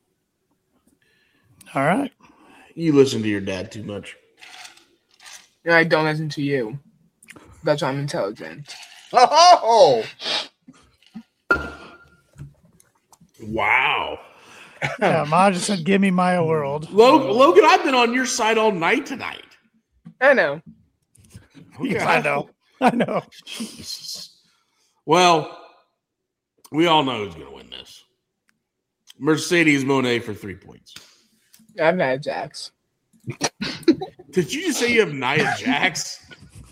All right. You listen to your dad too much. And I don't listen to you. That's why I'm intelligent. Oh, Wow, Yeah, Ma just said, "Give me my world." Logan, Logan, I've been on your side all night tonight. I know. Yeah, I know. I know. Jesus. Well, we all know who's going to win this. Mercedes Moné for three points. I'm Nia Jax. Did you just say you have Nia Jax?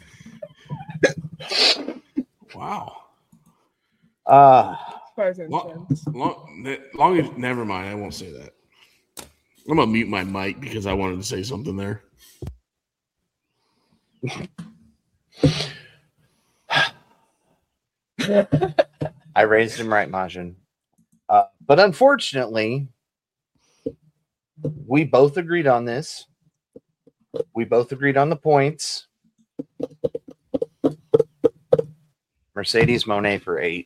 Wow. uh, Present Long, tense. long, long as, never mind. I won't say that. I'm going to mute my mic because I wanted to say something there. I raised him right, Majin. Uh, but unfortunately, we both agreed on this. We both agreed on the points. Mercedes Moné for eight.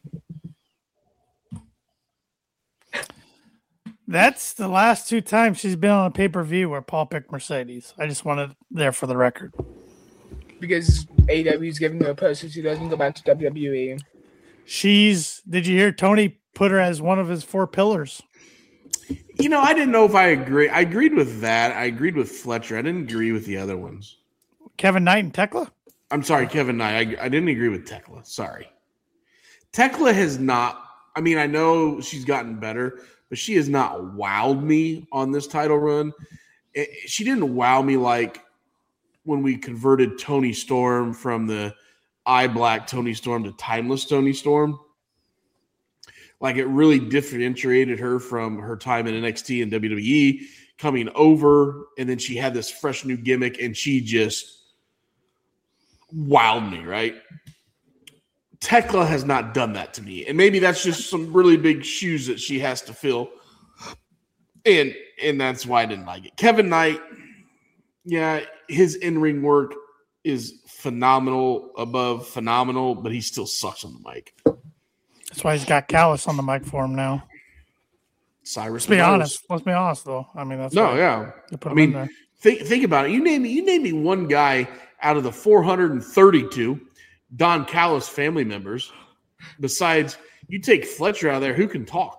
That's the last two times she's been on a pay-per-view where Paul picked Mercedes. I just wanted it there for the record. Because A E W is giving her a post so she doesn't go back to W W E. She's, did you hear Tony put her as one of his four pillars? You know, I didn't know if I agree. I agreed with that. I agreed with Fletcher. I didn't agree with the other ones. Kevin Knight and Tekla? I'm sorry, Kevin Knight. I, I didn't agree with Tekla. Sorry. Tekla has not, I mean, I know she's gotten better, but she has not wowed me on this title run. It, she didn't wow me like when we converted Toni Storm from the eye black Toni Storm to timeless Toni Storm. Like it really differentiated her from her time in N X T and W W E coming over. And then she had this fresh new gimmick and she just wowed me, right? Tekla has not done that to me. And maybe that's just some really big shoes that she has to fill. And and that's why I didn't like it. Kevin Knight, yeah, his in-ring work is phenomenal, above phenomenal, but he still sucks on the mic. That's why he's got Callis on the mic for him now. Cyrus. Let's be knows. honest. Let's be honest, though. I mean, that's No, why yeah. they put I him mean, in there. think think about it. You name me. You name me one guy out of the four hundred thirty-two Don Callis family members. Besides, you take Fletcher out of there. Who can talk?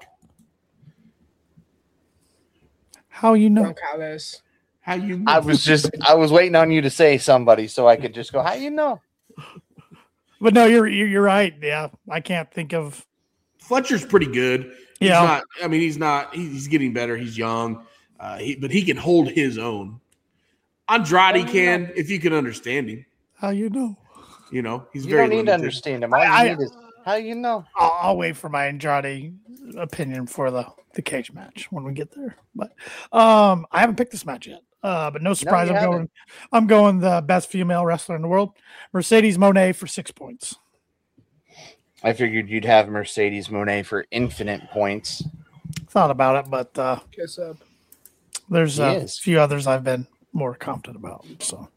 How you know? Don Callis. How you? Know? I was just, I was waiting on you to say somebody so I could just go, how you know? But no, you're you're you're right. Yeah, I can't think of. Fletcher's pretty good. He's Yeah. not. I mean, he's not. He's getting better. He's young, uh, he, but he can hold his own. Andrade can, if you can understand him. How you know? You know, he's You very don't need to limited. understand him. All you I- need is how you know. I'll, I'll wait for my Andrade opinion for the, the cage match when we get there. But um, I haven't picked this match yet. Uh, but no surprise, you I'm haven't. going. I'm going the best female wrestler in the world, Mercedes Moné, for six points. I figured you'd have Mercedes Moné for infinite points. Thought about it, but uh, Kiss up. there's He a is. few others I've been more confident about. So,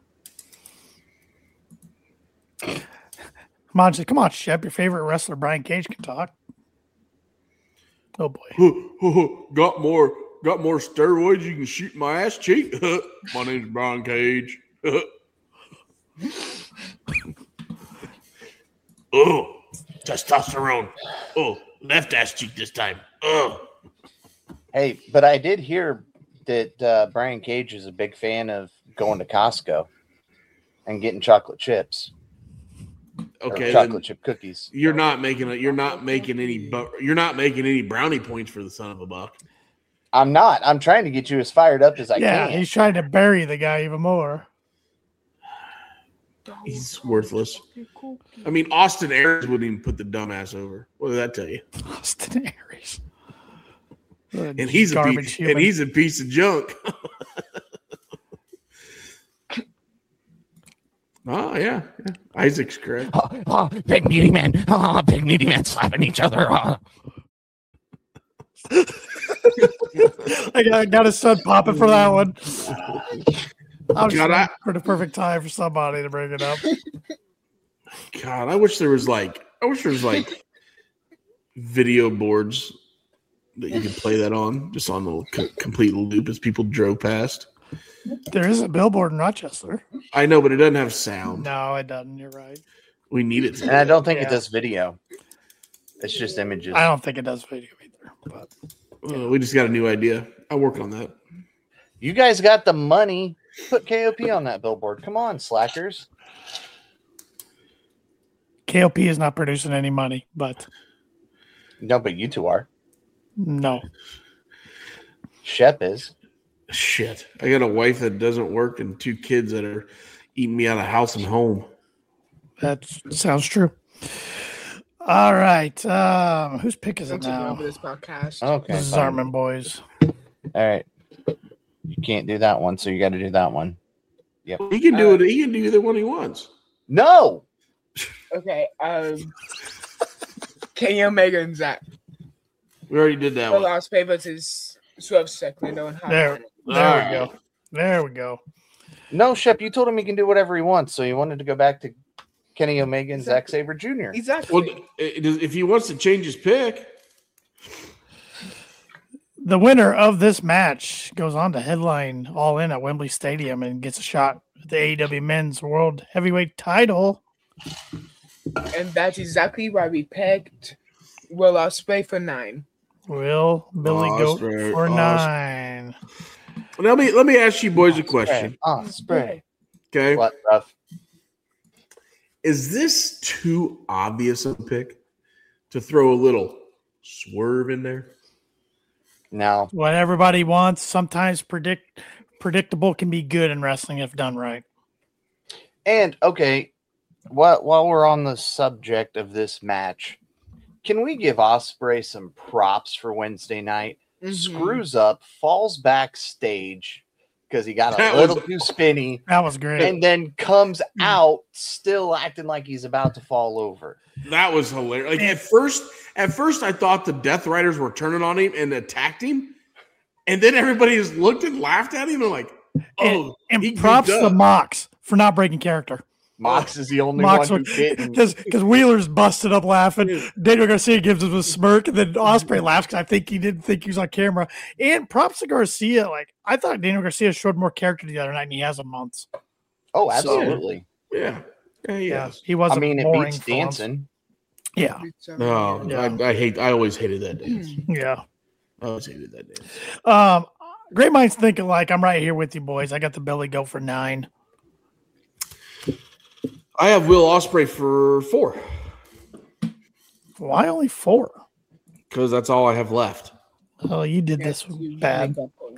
come on, come on, Shep. Your favorite wrestler, Brian Cage, can talk. Oh boy. got more. Got more steroids. You can shoot my ass cheek. My name's Brian Cage. Oh, testosterone. Oh, left ass cheek this time. Oh. Hey, but I did hear that uh, Brian Cage is a big fan of going to Costco and getting chocolate chips. Or Okay, chocolate then chip cookies. you're not making a, You're not making any. bu- You're not making any brownie points for the son of a buck. I'm not. I'm trying to get you as fired up as I Yeah, can. he's trying to bury the guy even more. He's worthless. I mean, Austin Aries wouldn't even put the dumbass over. What did that tell you? Austin Aries. And he's a piece, and he's a piece of junk. Oh yeah. yeah, Isaac's correct. Oh, oh, big meaty man. Oh, big meaty man slapping each other. Oh. I got, got his son popping for that one. I was God, I- waiting for the perfect time for somebody to bring it up. God, I wish there was like, I wish there was like video boards that you could play that on, just on the co- complete loop as people drove past. There is a billboard in Rochester. I know, but it doesn't have sound. No, it doesn't. You're right. We need it to. And I don't think Yeah. it does video. It's just images. I don't think it does video either. But Uh, we just got a new idea. I'll work on that. You guys got the money. Put K O P on that billboard. Come on, slackers. K O P is not producing any money, but No, but you two are. no. Shep is. Shit, I got a wife that doesn't work and two kids that are eating me out of house and home. That sounds true. All right. Um, whose pick is it I'm taking now? over this podcast. Okay. This is fine. Zartman boys. All right. You can't do that one, so you got to do that one. He can do it. He can do either one he wants. No. Okay. Um, Kenny Omega and Zach. We already did that Will one. Ospreay versus Swerve Strickland on Hot There, Planet. there All we right. go. There we go. No, Shep, you told him he can do whatever he wants, so he wanted to go back to Kenny Omega and Zack Sabre Junior Exactly. Well, it is- if he wants to change his pick, The winner of this match goes on to headline All In at Wembley Stadium and gets a shot at the A E W Men's World Heavyweight title. And that's exactly why we picked Will Ospreay for nine. Will Billy Ospreay, go for Os- nine? let me let me ask you boys a question. Oh, spray. Okay, What, Ruff? is this too obvious a pick to throw a little swerve in there? No. What everybody wants. Sometimes predict predictable can be good in wrestling if done right. And, okay, while, while we're on the subject of this match, can we give Ospreay some props for Wednesday night? Mhm. Screws up, falls backstage because he got a That little was- too spinny, That was great. and then comes out still acting like he's about to fall over. That was hilarious. Like at first, at first I thought the Death Riders were turning on him and attacked him, and then everybody just looked and laughed at him and like, oh, and he props goofed to up. Mox for not breaking character. Mox is the only Mox one who didn't. because because Wheeler's busted up laughing. Daniel Garcia gives him a smirk, and then Ospreay laughs because I think he didn't think he was on camera. And props to Garcia. Like I thought Daniel Garcia showed more character the other night, and he has a month. Oh, absolutely. yeah, yeah, he Yeah, is. he wasn't. I mean, it boring beats for once. dancing. Yeah, No, Yeah. I, I hate. I always hated that dance. yeah. I always hated that dance. Um, great minds think alike. I'm right here with you, boys. I got the Billy go for nine. I have Will Ospreay for four Why only four? because that's all I have left. Oh, you did this bad.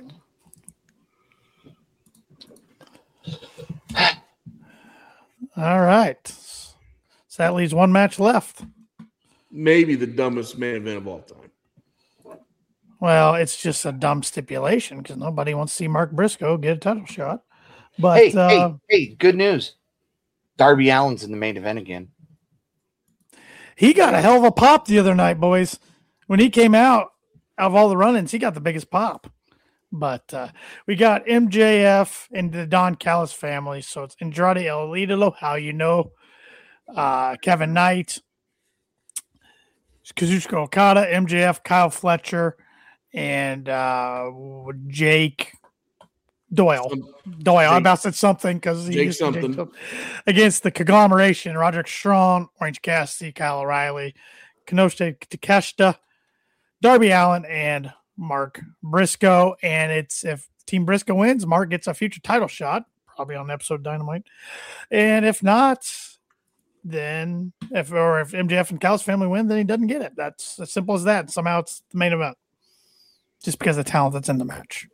All right. So that leaves one match left. Maybe the dumbest main event of all time. Well, it's just a dumb stipulation because nobody wants to see Mark Briscoe get a title shot. But Hey, uh, hey, hey, good news. Darby Allin's in the main event again. he got a hell of a pop the other night, boys. When he came out, out of all the run-ins, he got the biggest pop. But uh, we got M J F and the Don Callis family. So it's Andrade El Idolo, how you know, uh, Kevin Knight, Kazuchika Okada, M J F, Kyle Fletcher, and uh, Jake Doyle. Doyle, I Jake- about said something because he Jake used to Jake something. something. Against the conglomeration, Roderick Strong, Orange Cassidy, Kyle O'Reilly, Kenoshita Takeshita, Darby Allin, and Mark Briscoe. And it's if Team Briscoe wins, Mark gets a future title shot, probably on episode of Dynamite. And if not, then if or if M J F and Cal's family win, then he doesn't get it. That's as simple as that. Somehow it's the main event. Just because of the talent that's in the match.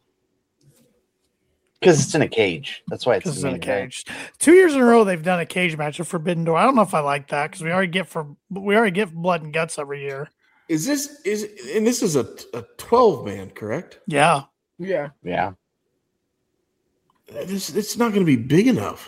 Because it's in a cage. That's why it's, Because it's the in a main event. cage. Two years in a row they've done a cage match of Forbidden Door. I don't know if I like that because we already get for we already get blood and guts every year. Is this is and this is a a twelve man, correct? Yeah. Yeah. Yeah. This it's not going to be big enough.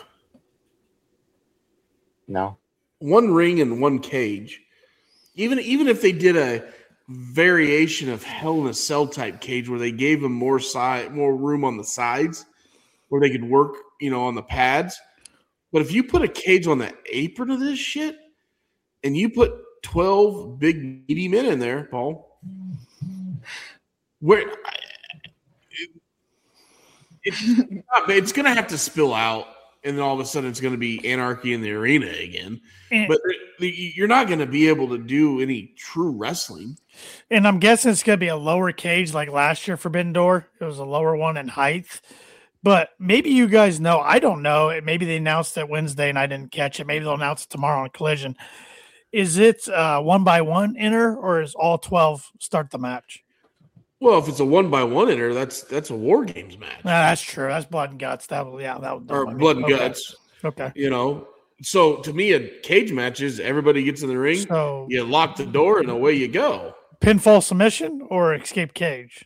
No. One ring and one cage. Even even if they did a variation of Hell in a Cell type cage where they gave them more side more room on the sides where they could work, you know, on the pads. But if you put a cage on the apron of this shit and you put twelve big meaty men in there, Paul, where it, it's, not- it's going to have to spill out, and then all of a sudden it's going to be anarchy in the arena again. And, But the- you're not going to be able to do any true wrestling. and I'm guessing it's going to be a lower cage like last year Forbidden Door. It was a lower one in height. But maybe you guys know. I don't know. Maybe they announced it Wednesday and I didn't catch it. Maybe they'll announce it tomorrow on Collision. Is it uh, one by one enter or is all twelve start the match? Well, if it's a one by one enter, that's that's a War Games match No, that's true. That's blood and guts. That will, yeah, that would or I mean, blood and okay. guts. Okay. You know, so to me, a cage match is everybody gets in the ring, So you lock the door, and away you go. pinfall submission or escape cage?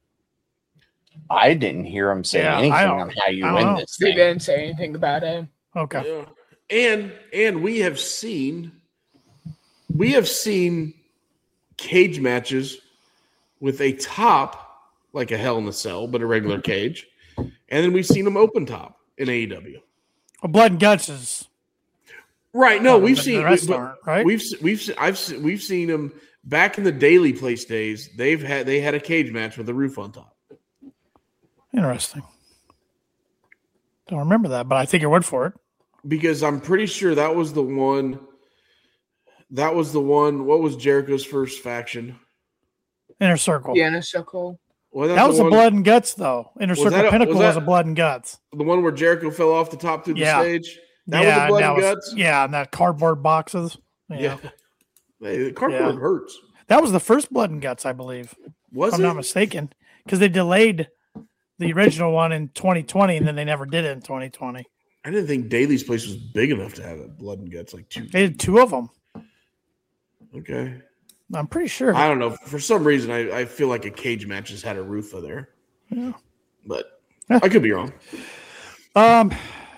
I didn't hear him say Yeah, I anything don't- on how you I don't win know. this They thing. didn't say anything about it. Okay. Yeah. And and we have seen we have seen cage matches with a top like a Hell in a Cell, but a regular cage. And then we've seen them open top in A E W. Well, Blood and Guts is right. No, oh, we've the, seen the rest we, aren't, right. We've we've I've we've seen them back in the Daily Place days. They've had they had a cage match with a roof on top. Interesting. Don't remember that, but I think it went for it because I'm pretty sure that was the one. That was the one. What was Jericho's first faction? Inner Circle. The Inner Circle. Well, that was a Blood and Guts, though. Inner was Circle a, Pinnacle was, was, was a Blood and Guts. The one where Jericho fell off the top through yeah. the stage? That yeah, was a Blood and, and was, Guts? Yeah, and that cardboard boxes. Yeah. yeah. Hey, the cardboard yeah. hurts. That was the first Blood and Guts, I believe. Was if I'm it? not mistaken. Because they delayed the original one in twenty twenty, and then they never did it in twenty twenty. I didn't think Daly's Place was big enough to have a Blood and Guts like two. They did two of them. Okay. I'm pretty sure. I don't know. For some reason, I, I feel like a cage match has had a roof of there. Yeah. But I could be wrong. Um,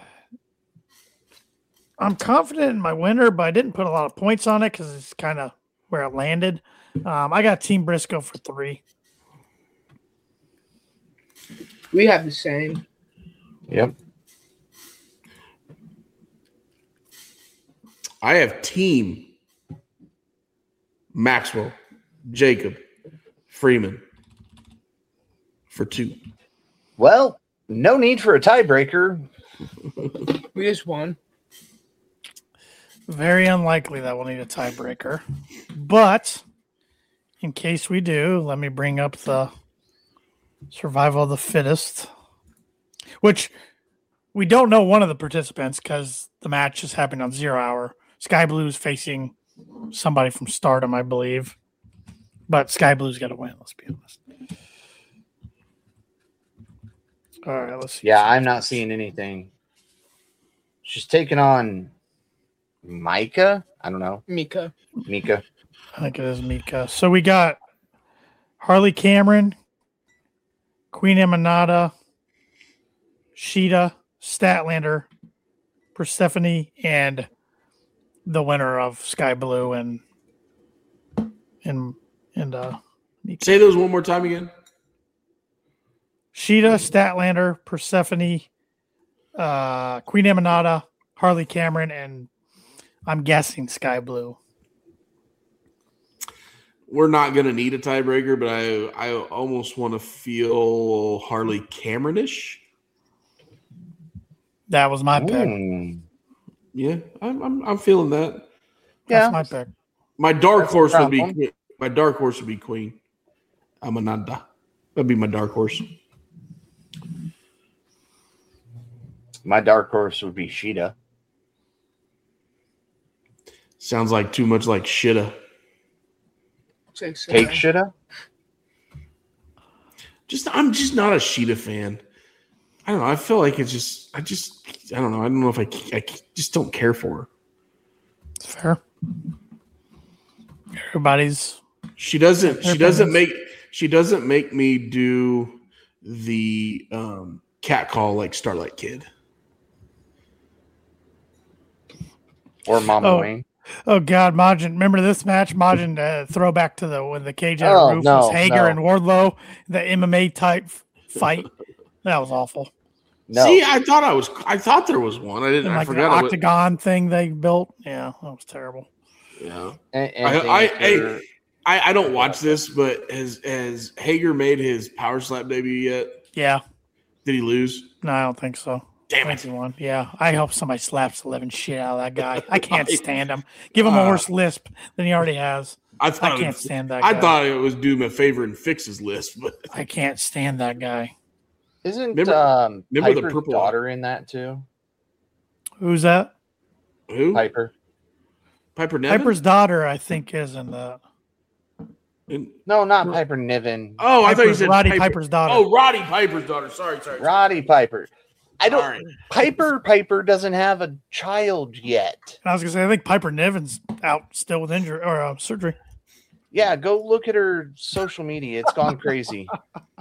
I'm confident in my winner, but I didn't put a lot of points on it because it's kind of where it landed. Um, I got Team Briscoe for three. We have the same. Yep. I have Team Maxwell, Jacob, Freeman for two. Well, no need for a tiebreaker. We just won. Very unlikely that we'll need a tiebreaker. But in case we do, let me bring up the survival of the fittest, which we don't know one of the participants because the match is happening on Zero Hour. Sky Blue's facing somebody from Stardom, I believe. But Sky Blue's got to win, let's be honest. All right, let's see. Yeah, I'm not seeing anything. She's taking on Micah. I don't know. Mika. Mika. I think it is Mika. So we got Harley Cameron, Queen Emanata, Sheeta, Statlander, Persephone, and the winner of Sky Blue and and and uh Mika. Say those one more time again. Sheeta, Statlander, Persephone, uh, Queen Emanata, Harley Cameron, and I'm guessing Sky Blue. We're not going to need a tiebreaker, but I I almost want to feel Harley Cameron-ish. That was my pick. Mm. Yeah, I'm I'm, I'm feeling that. That's Yeah. my pick. My dark That's horse a would be problem. my dark horse would be Queen Amananda. That'd be my dark horse. My dark horse would be Sheeta. Sounds like too much like shitta. Say so. Cake Sheeta? Just I'm just not a Sheeta fan. I don't know. I feel like it's just I just I don't know. I don't know if I I just don't care for her. Fair. Everybody's She doesn't Her she doesn't opinions. make she doesn't make me do the um, cat call like Starlight Kid. Or Mama Oh. Wayne? oh god, Majin. Remember this match? Majin uh, throwback to the when the cage out Oh, of roof no, was Hager no. and Wardlow, the M M A type f- fight. That was awful. No. See, I thought I was I thought there was one. I didn't And I like the forgot it was, octagon thing they built. Yeah, that was terrible. yeah. And, and I, I, things are- I, I don't watch this, but has has Hager made his power slap debut yet? Yeah. Did he lose? No, I don't think so. Damn it. twenty-one. Yeah, I hope somebody slaps the living shit out of that guy. I can't stand him. Give him a Uh, worse lisp than he already has. I thought I it can't was- stand that I guy. thought it was do him a favor and fix his list, but I can't stand that guy. Isn't Remember- um, remember the Piper's purple- daughter in that too? Who's that? who? Piper. Piper Nevin? Piper's daughter, I think, is in the. In- No, not Piper Niven. oh, I thought you Piper's- said Roddy Piper. Piper's daughter. Oh, Roddy Piper's daughter. Sorry, sorry. Roddy Piper. I don't. Sorry. Piper Piper doesn't have a child yet. I was gonna say, I think Piper Niven's out still with injury or uh, surgery. Yeah, go look at her social media. It's gone crazy.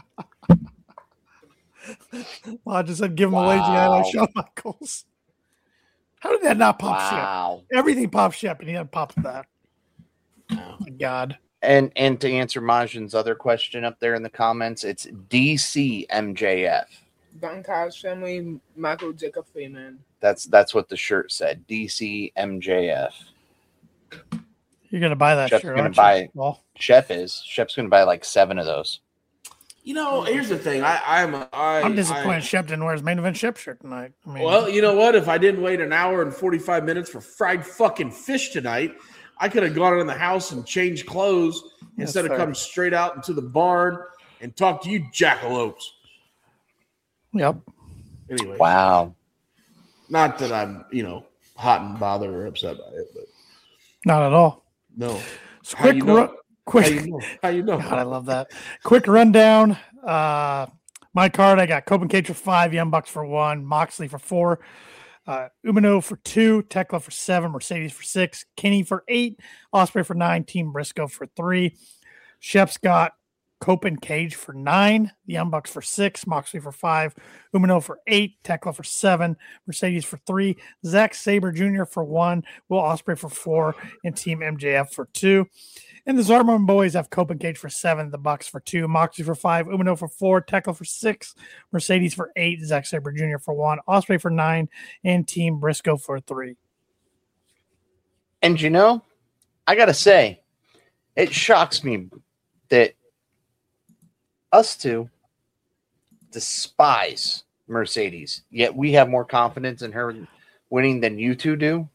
Well, I just said give him a lazy eye like Wow. Shawn Michaels. How did that not pop Wow. shit? Everything pops shit, and he didn't pop that. Oh my god. And and to answer Majin's other question up there in the comments, it's D C M J F. Don Kyle's family, Michael Jacob Freeman. That's that's what the shirt said. D C M J F. You're gonna buy that Shep's shirt, gonna aren't buy- you? Well, Shep is. Shep's gonna buy like seven of those. You know, here's the thing. I, I'm a, I, I'm disappointed I, Shep didn't wear his main event Shep shirt tonight. I mean, well, you know what? If I didn't wait an hour and forty-five minutes for fried fucking fish tonight, I could have gone in the house and changed clothes That's instead of fair. coming straight out into the barn and talk to you jackalopes. Yep. Anyway, Wow. not that I'm, you know, hot and bothered or upset by it, but Not at all. no. So How quick, you know? ru- quick. How you know? How you know? God, I love that. Quick rundown. Uh, my card, I got Copen Cage for five, Young Bucks for one, Moxley for four, uh, Umino for two, Tekla for seven, Mercedes for six, Kenny for eight, Osprey for nine, Team Briscoe for three. Shep's got Copen Cage for nine, the Young Bucks for six, Moxley for five, Umino for eight, Tekla for seven, Mercedes for three, Zack Sabre Junior for one, Will Osprey for four, and Team M J F for two. And the Zartman boys have Copen Cage for seven, the Bucks for two, Moxley for five, Umino for four, Tekla for six, Mercedes for eight, Zack Sabre Junior for one, Osprey for nine, and Team Briscoe for three. And you know, I gotta say, it shocks me that us two despise Mercedes, yet we have more confidence in her winning than you two do.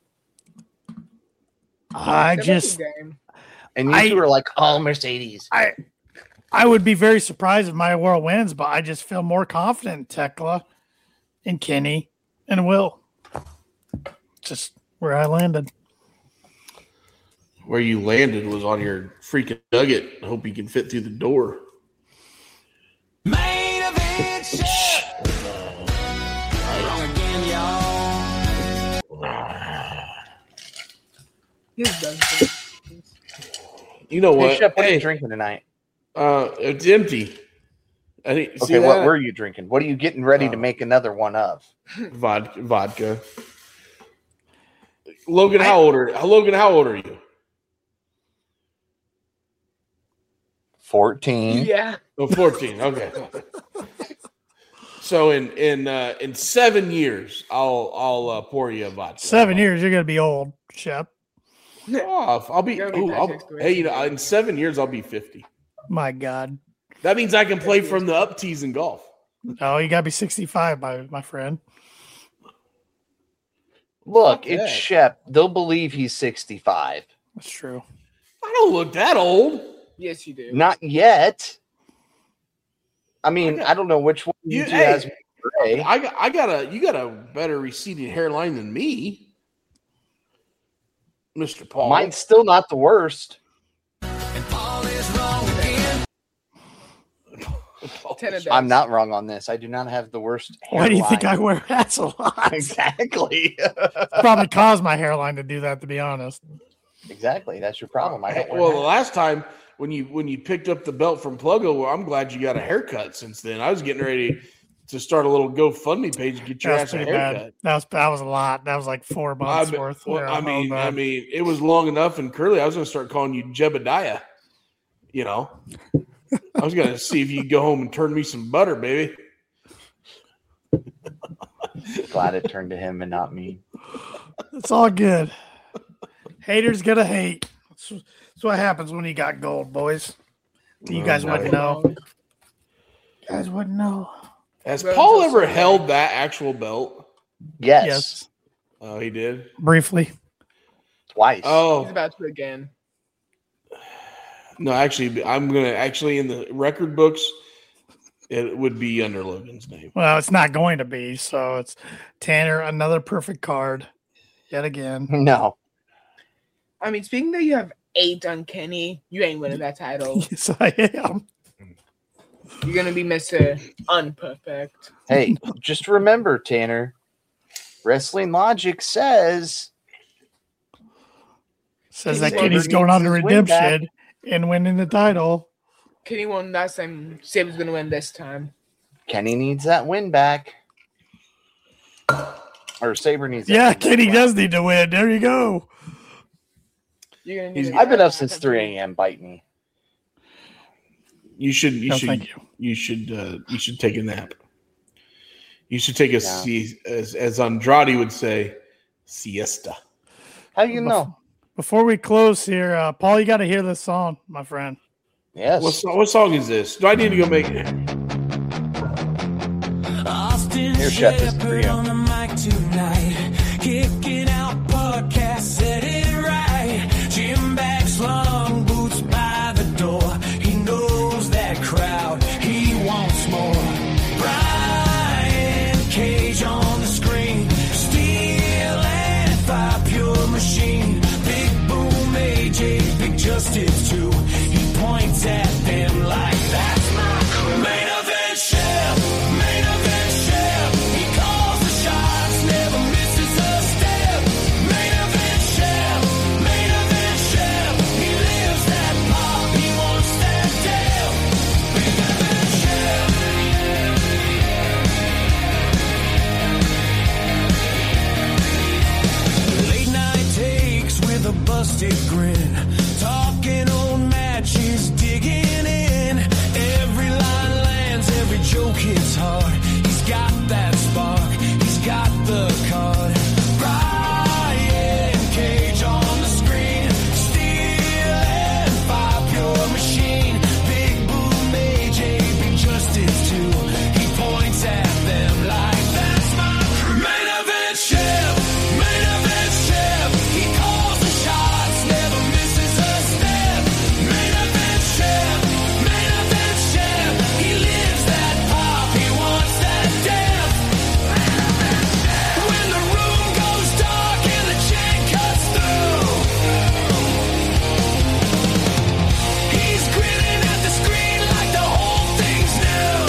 I That was a just, game. And you I- two are like, oh, Mercedes. I, I would be very surprised if my world wins, but I just feel more confident in Tekla and Kenny and Will. Just where I landed. Where you landed was on your freaking nugget. I hope you can fit through the door. He's done. You know Hey, what? Shep, what are Hey, you drinking tonight? uh, it's empty. I think. See Okay, what that? were you drinking? What are you getting ready to Oh. make another one of? Vodka. Vodka. Logan, how old are Logan? How old are you? fourteen. Yeah. Oh, fourteen. Okay. So in in uh, in seven years, I'll I'll uh, pour you a vodka. Seven years, you're going to be old, Shep. Oh, I'll be. You're gonna be Ooh, past I'll, expiration hey, you know, date. in seven years, I'll be fifty. My God. That means I can play from the up tees in golf. Oh, you got to be sixty-five, my, my friend. Look, Fuck it's that. Shep. They'll believe he's sixty-five. That's true. I don't look that old. Yes, you do. Not yet. I mean, I got- I don't know which one You, you two hey, has gray. I got I got a you got a better receding hairline than me, Mister Paul. Mine's still not the worst. Ten of I'm not wrong on this. I do not have the worst Why do you think I hairline. wear hats a lot? Exactly. Probably caused my hairline to do that, to be honest. Exactly. That's your problem. I don't wear Well, the hats. last time when you when you picked up the belt from Pluggo, well, I'm glad you got a haircut since then. I was getting ready to start a little GoFundMe page and get your That was ass a pretty haircut. bad. That was that was a lot. That was like four I, months be- worth. well, Yeah, I mean, oh, I bad. mean, it was long enough and curly. I was going to start calling you Jebediah. You know, I was going to see if you could go home and turn me some butter, baby. Glad it turned to him and not me. It's all good. Haters gonna hate. That's, that's what happens when you got gold, boys. You Oh, guys no. wouldn't know. You guys wouldn't know. Has Well, Paul until ever Sunday. held that actual belt? Yes. Yes, Oh, he did. briefly. Twice. Oh, He's about to again. no, actually, I'm going to actually in the record books, it would be under Logan's name. Well, it's not going to be. So it's Tanner, another perfect card, yet again. No. I mean, speaking that you have eight on Kenny, you ain't winning that title. Yes, I am. You're gonna be Mister Unperfect. Hey, just remember, Tanner, Wrestling Logic says Says Kenny that Sabre Kenny's going on to needs his win back. redemption and winning the title. Kenny won last time. Sabre's gonna win this time. Kenny needs that win back. Or Sabre needs that Yeah, win Kenny back. does need to win. There you go. You're gonna He's- need I've been up since three a.m. Bite me. You should. You No, should. thank you. You should. Uh, you should take a nap. You should take a Yeah. sie- as as Andrade would say, siesta. How you know? Before we close here, uh, Paul, you got to hear this song, my friend. Yes. What so- what song is this? Do I need to go make it? Here, Chef, this is for you. On the mic tonight, kicking out podcast, set it right. Jim bags, long boots by the door. He knows that crowd. He wants more. Brian Cage on the screen, steel and fire, pure machine. Big Boom, A J, Big Justice too. He points at them like that's my crew. Main event chef, main event chef. He calls the shots, never misses a step. Main event chef, main event chef. He lives that pop, he wants that death. Main event chef. Late night takes with a busted grin. Talking old matches, digging in. Every line lands, every joke hits hard. He's got that spark, he's got the card. Brian Cage on the screen, steel and fire, pure machine. Big Boom, A J, Big Justice too. He points at them like that's my crew. Main event chef, main event chef. He calls the shots, never misses a step. Main event chef, main event chef. He lives that pop, he wants that death. When the room goes dark and the chain cuts through, he's grinning at the screen like the whole thing's new.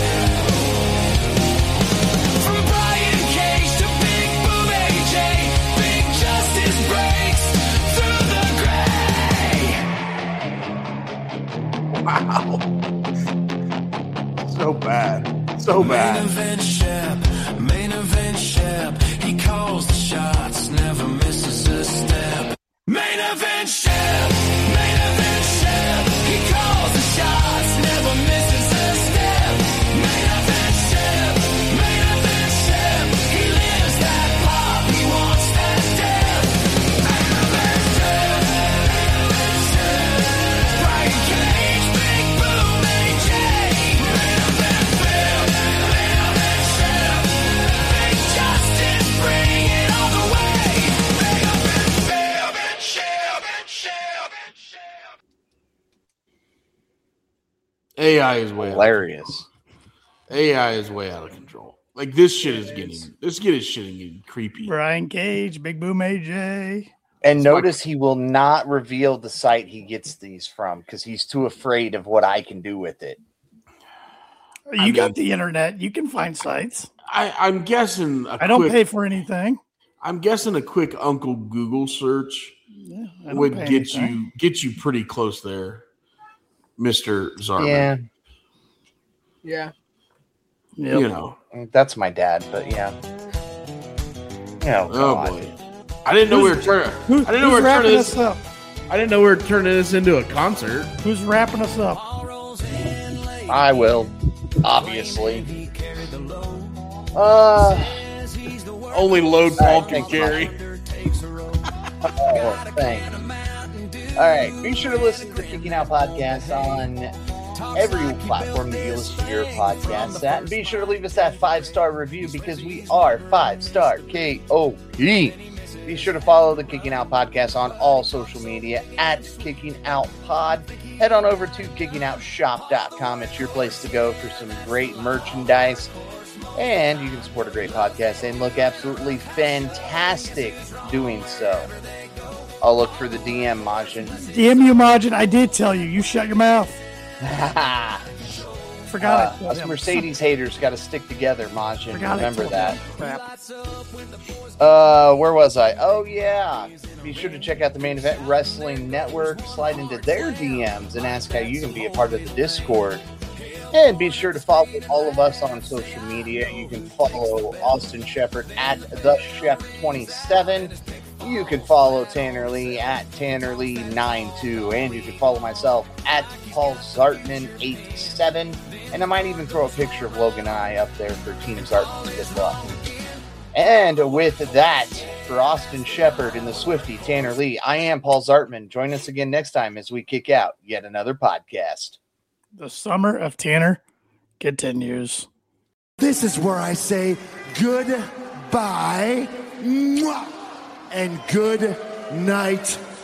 From Brian Cage to Big Boom, A J, Big Justice breaks through the gray. Wow. So bad. So Main bad. event chef, main event chef. He calls the shots, never misses a step. Main event chef, main event chef. He calls the shots, never misses a step. Main event chef, main event chef. He lives that pop, he wants that death. Main event chef, main event chef. Brian Cage, Big Boom, A J. Main event chef, main event chef. Big Justice, bring it all the way. Main event chef, chef, chef. A I is way out. Hilarious. A I is way out of control. Like this shit is getting. This shit is shit is getting creepy. Brian Cage, Big Boom, A J. And notice he will not reveal the site he gets these from because he's too afraid of what I can do with it. You I got mean- the internet. You can find sites. I, I'm guessing. I I don't pay for anything. I'm guessing a quick Uncle Google search Yeah, I don't would pay get anything. you get you pretty close there, Mister Zarman. Yeah, Yeah. Yep. You know. that's my dad, but yeah. Oh, Oh God. boy. I didn't know we were turning. Who, I didn't know we who's were turning wrapping this. us up? I didn't know we were turning this into a concert. Who's wrapping us up? I will, obviously. Uh, Only load Paul Alright, can thanks, carry. oh, thanks. All right, be sure to listen to the Kicking Out podcast on every platform that you listen to your podcasts at. And be sure to leave us that five-star review because we are five-star K O P. Be sure to follow the Kicking Out podcast on all social media at Kicking Out Pod. Head on over to kicking out shop dot com. It's your place to go for some great merchandise. And you can support a great podcast and look absolutely fantastic doing so. I'll look for the D M, Majin. D M you, Majin. I did tell you. You shut your mouth. Forgot Uh, I told us him. Mercedes haters got to stick together, Majin. Forgot I Remember told that. him. Crap. Uh, where was I? Oh, yeah. Be sure to check out the Main Event Wrestling Network. Slide into their D Ms and ask how you can be a part of the Discord. And be sure to follow all of us on social media. You can follow Austin Shepard at the Chef twenty-seven. You can follow Tanner Lee at Tanner Lee ninety-two, and you can follow myself at Paul Zartman eighty-seven, and I might even throw a picture of Logan and I up there for Team Zartman to get luck. And with that, for Austin Shepard and the Swifty Tanner Lee, I am Paul Zartman. Join us again next time as we kick out yet another podcast. The summer of Tanner continues. This is where I say goodbye. Mwah. And good night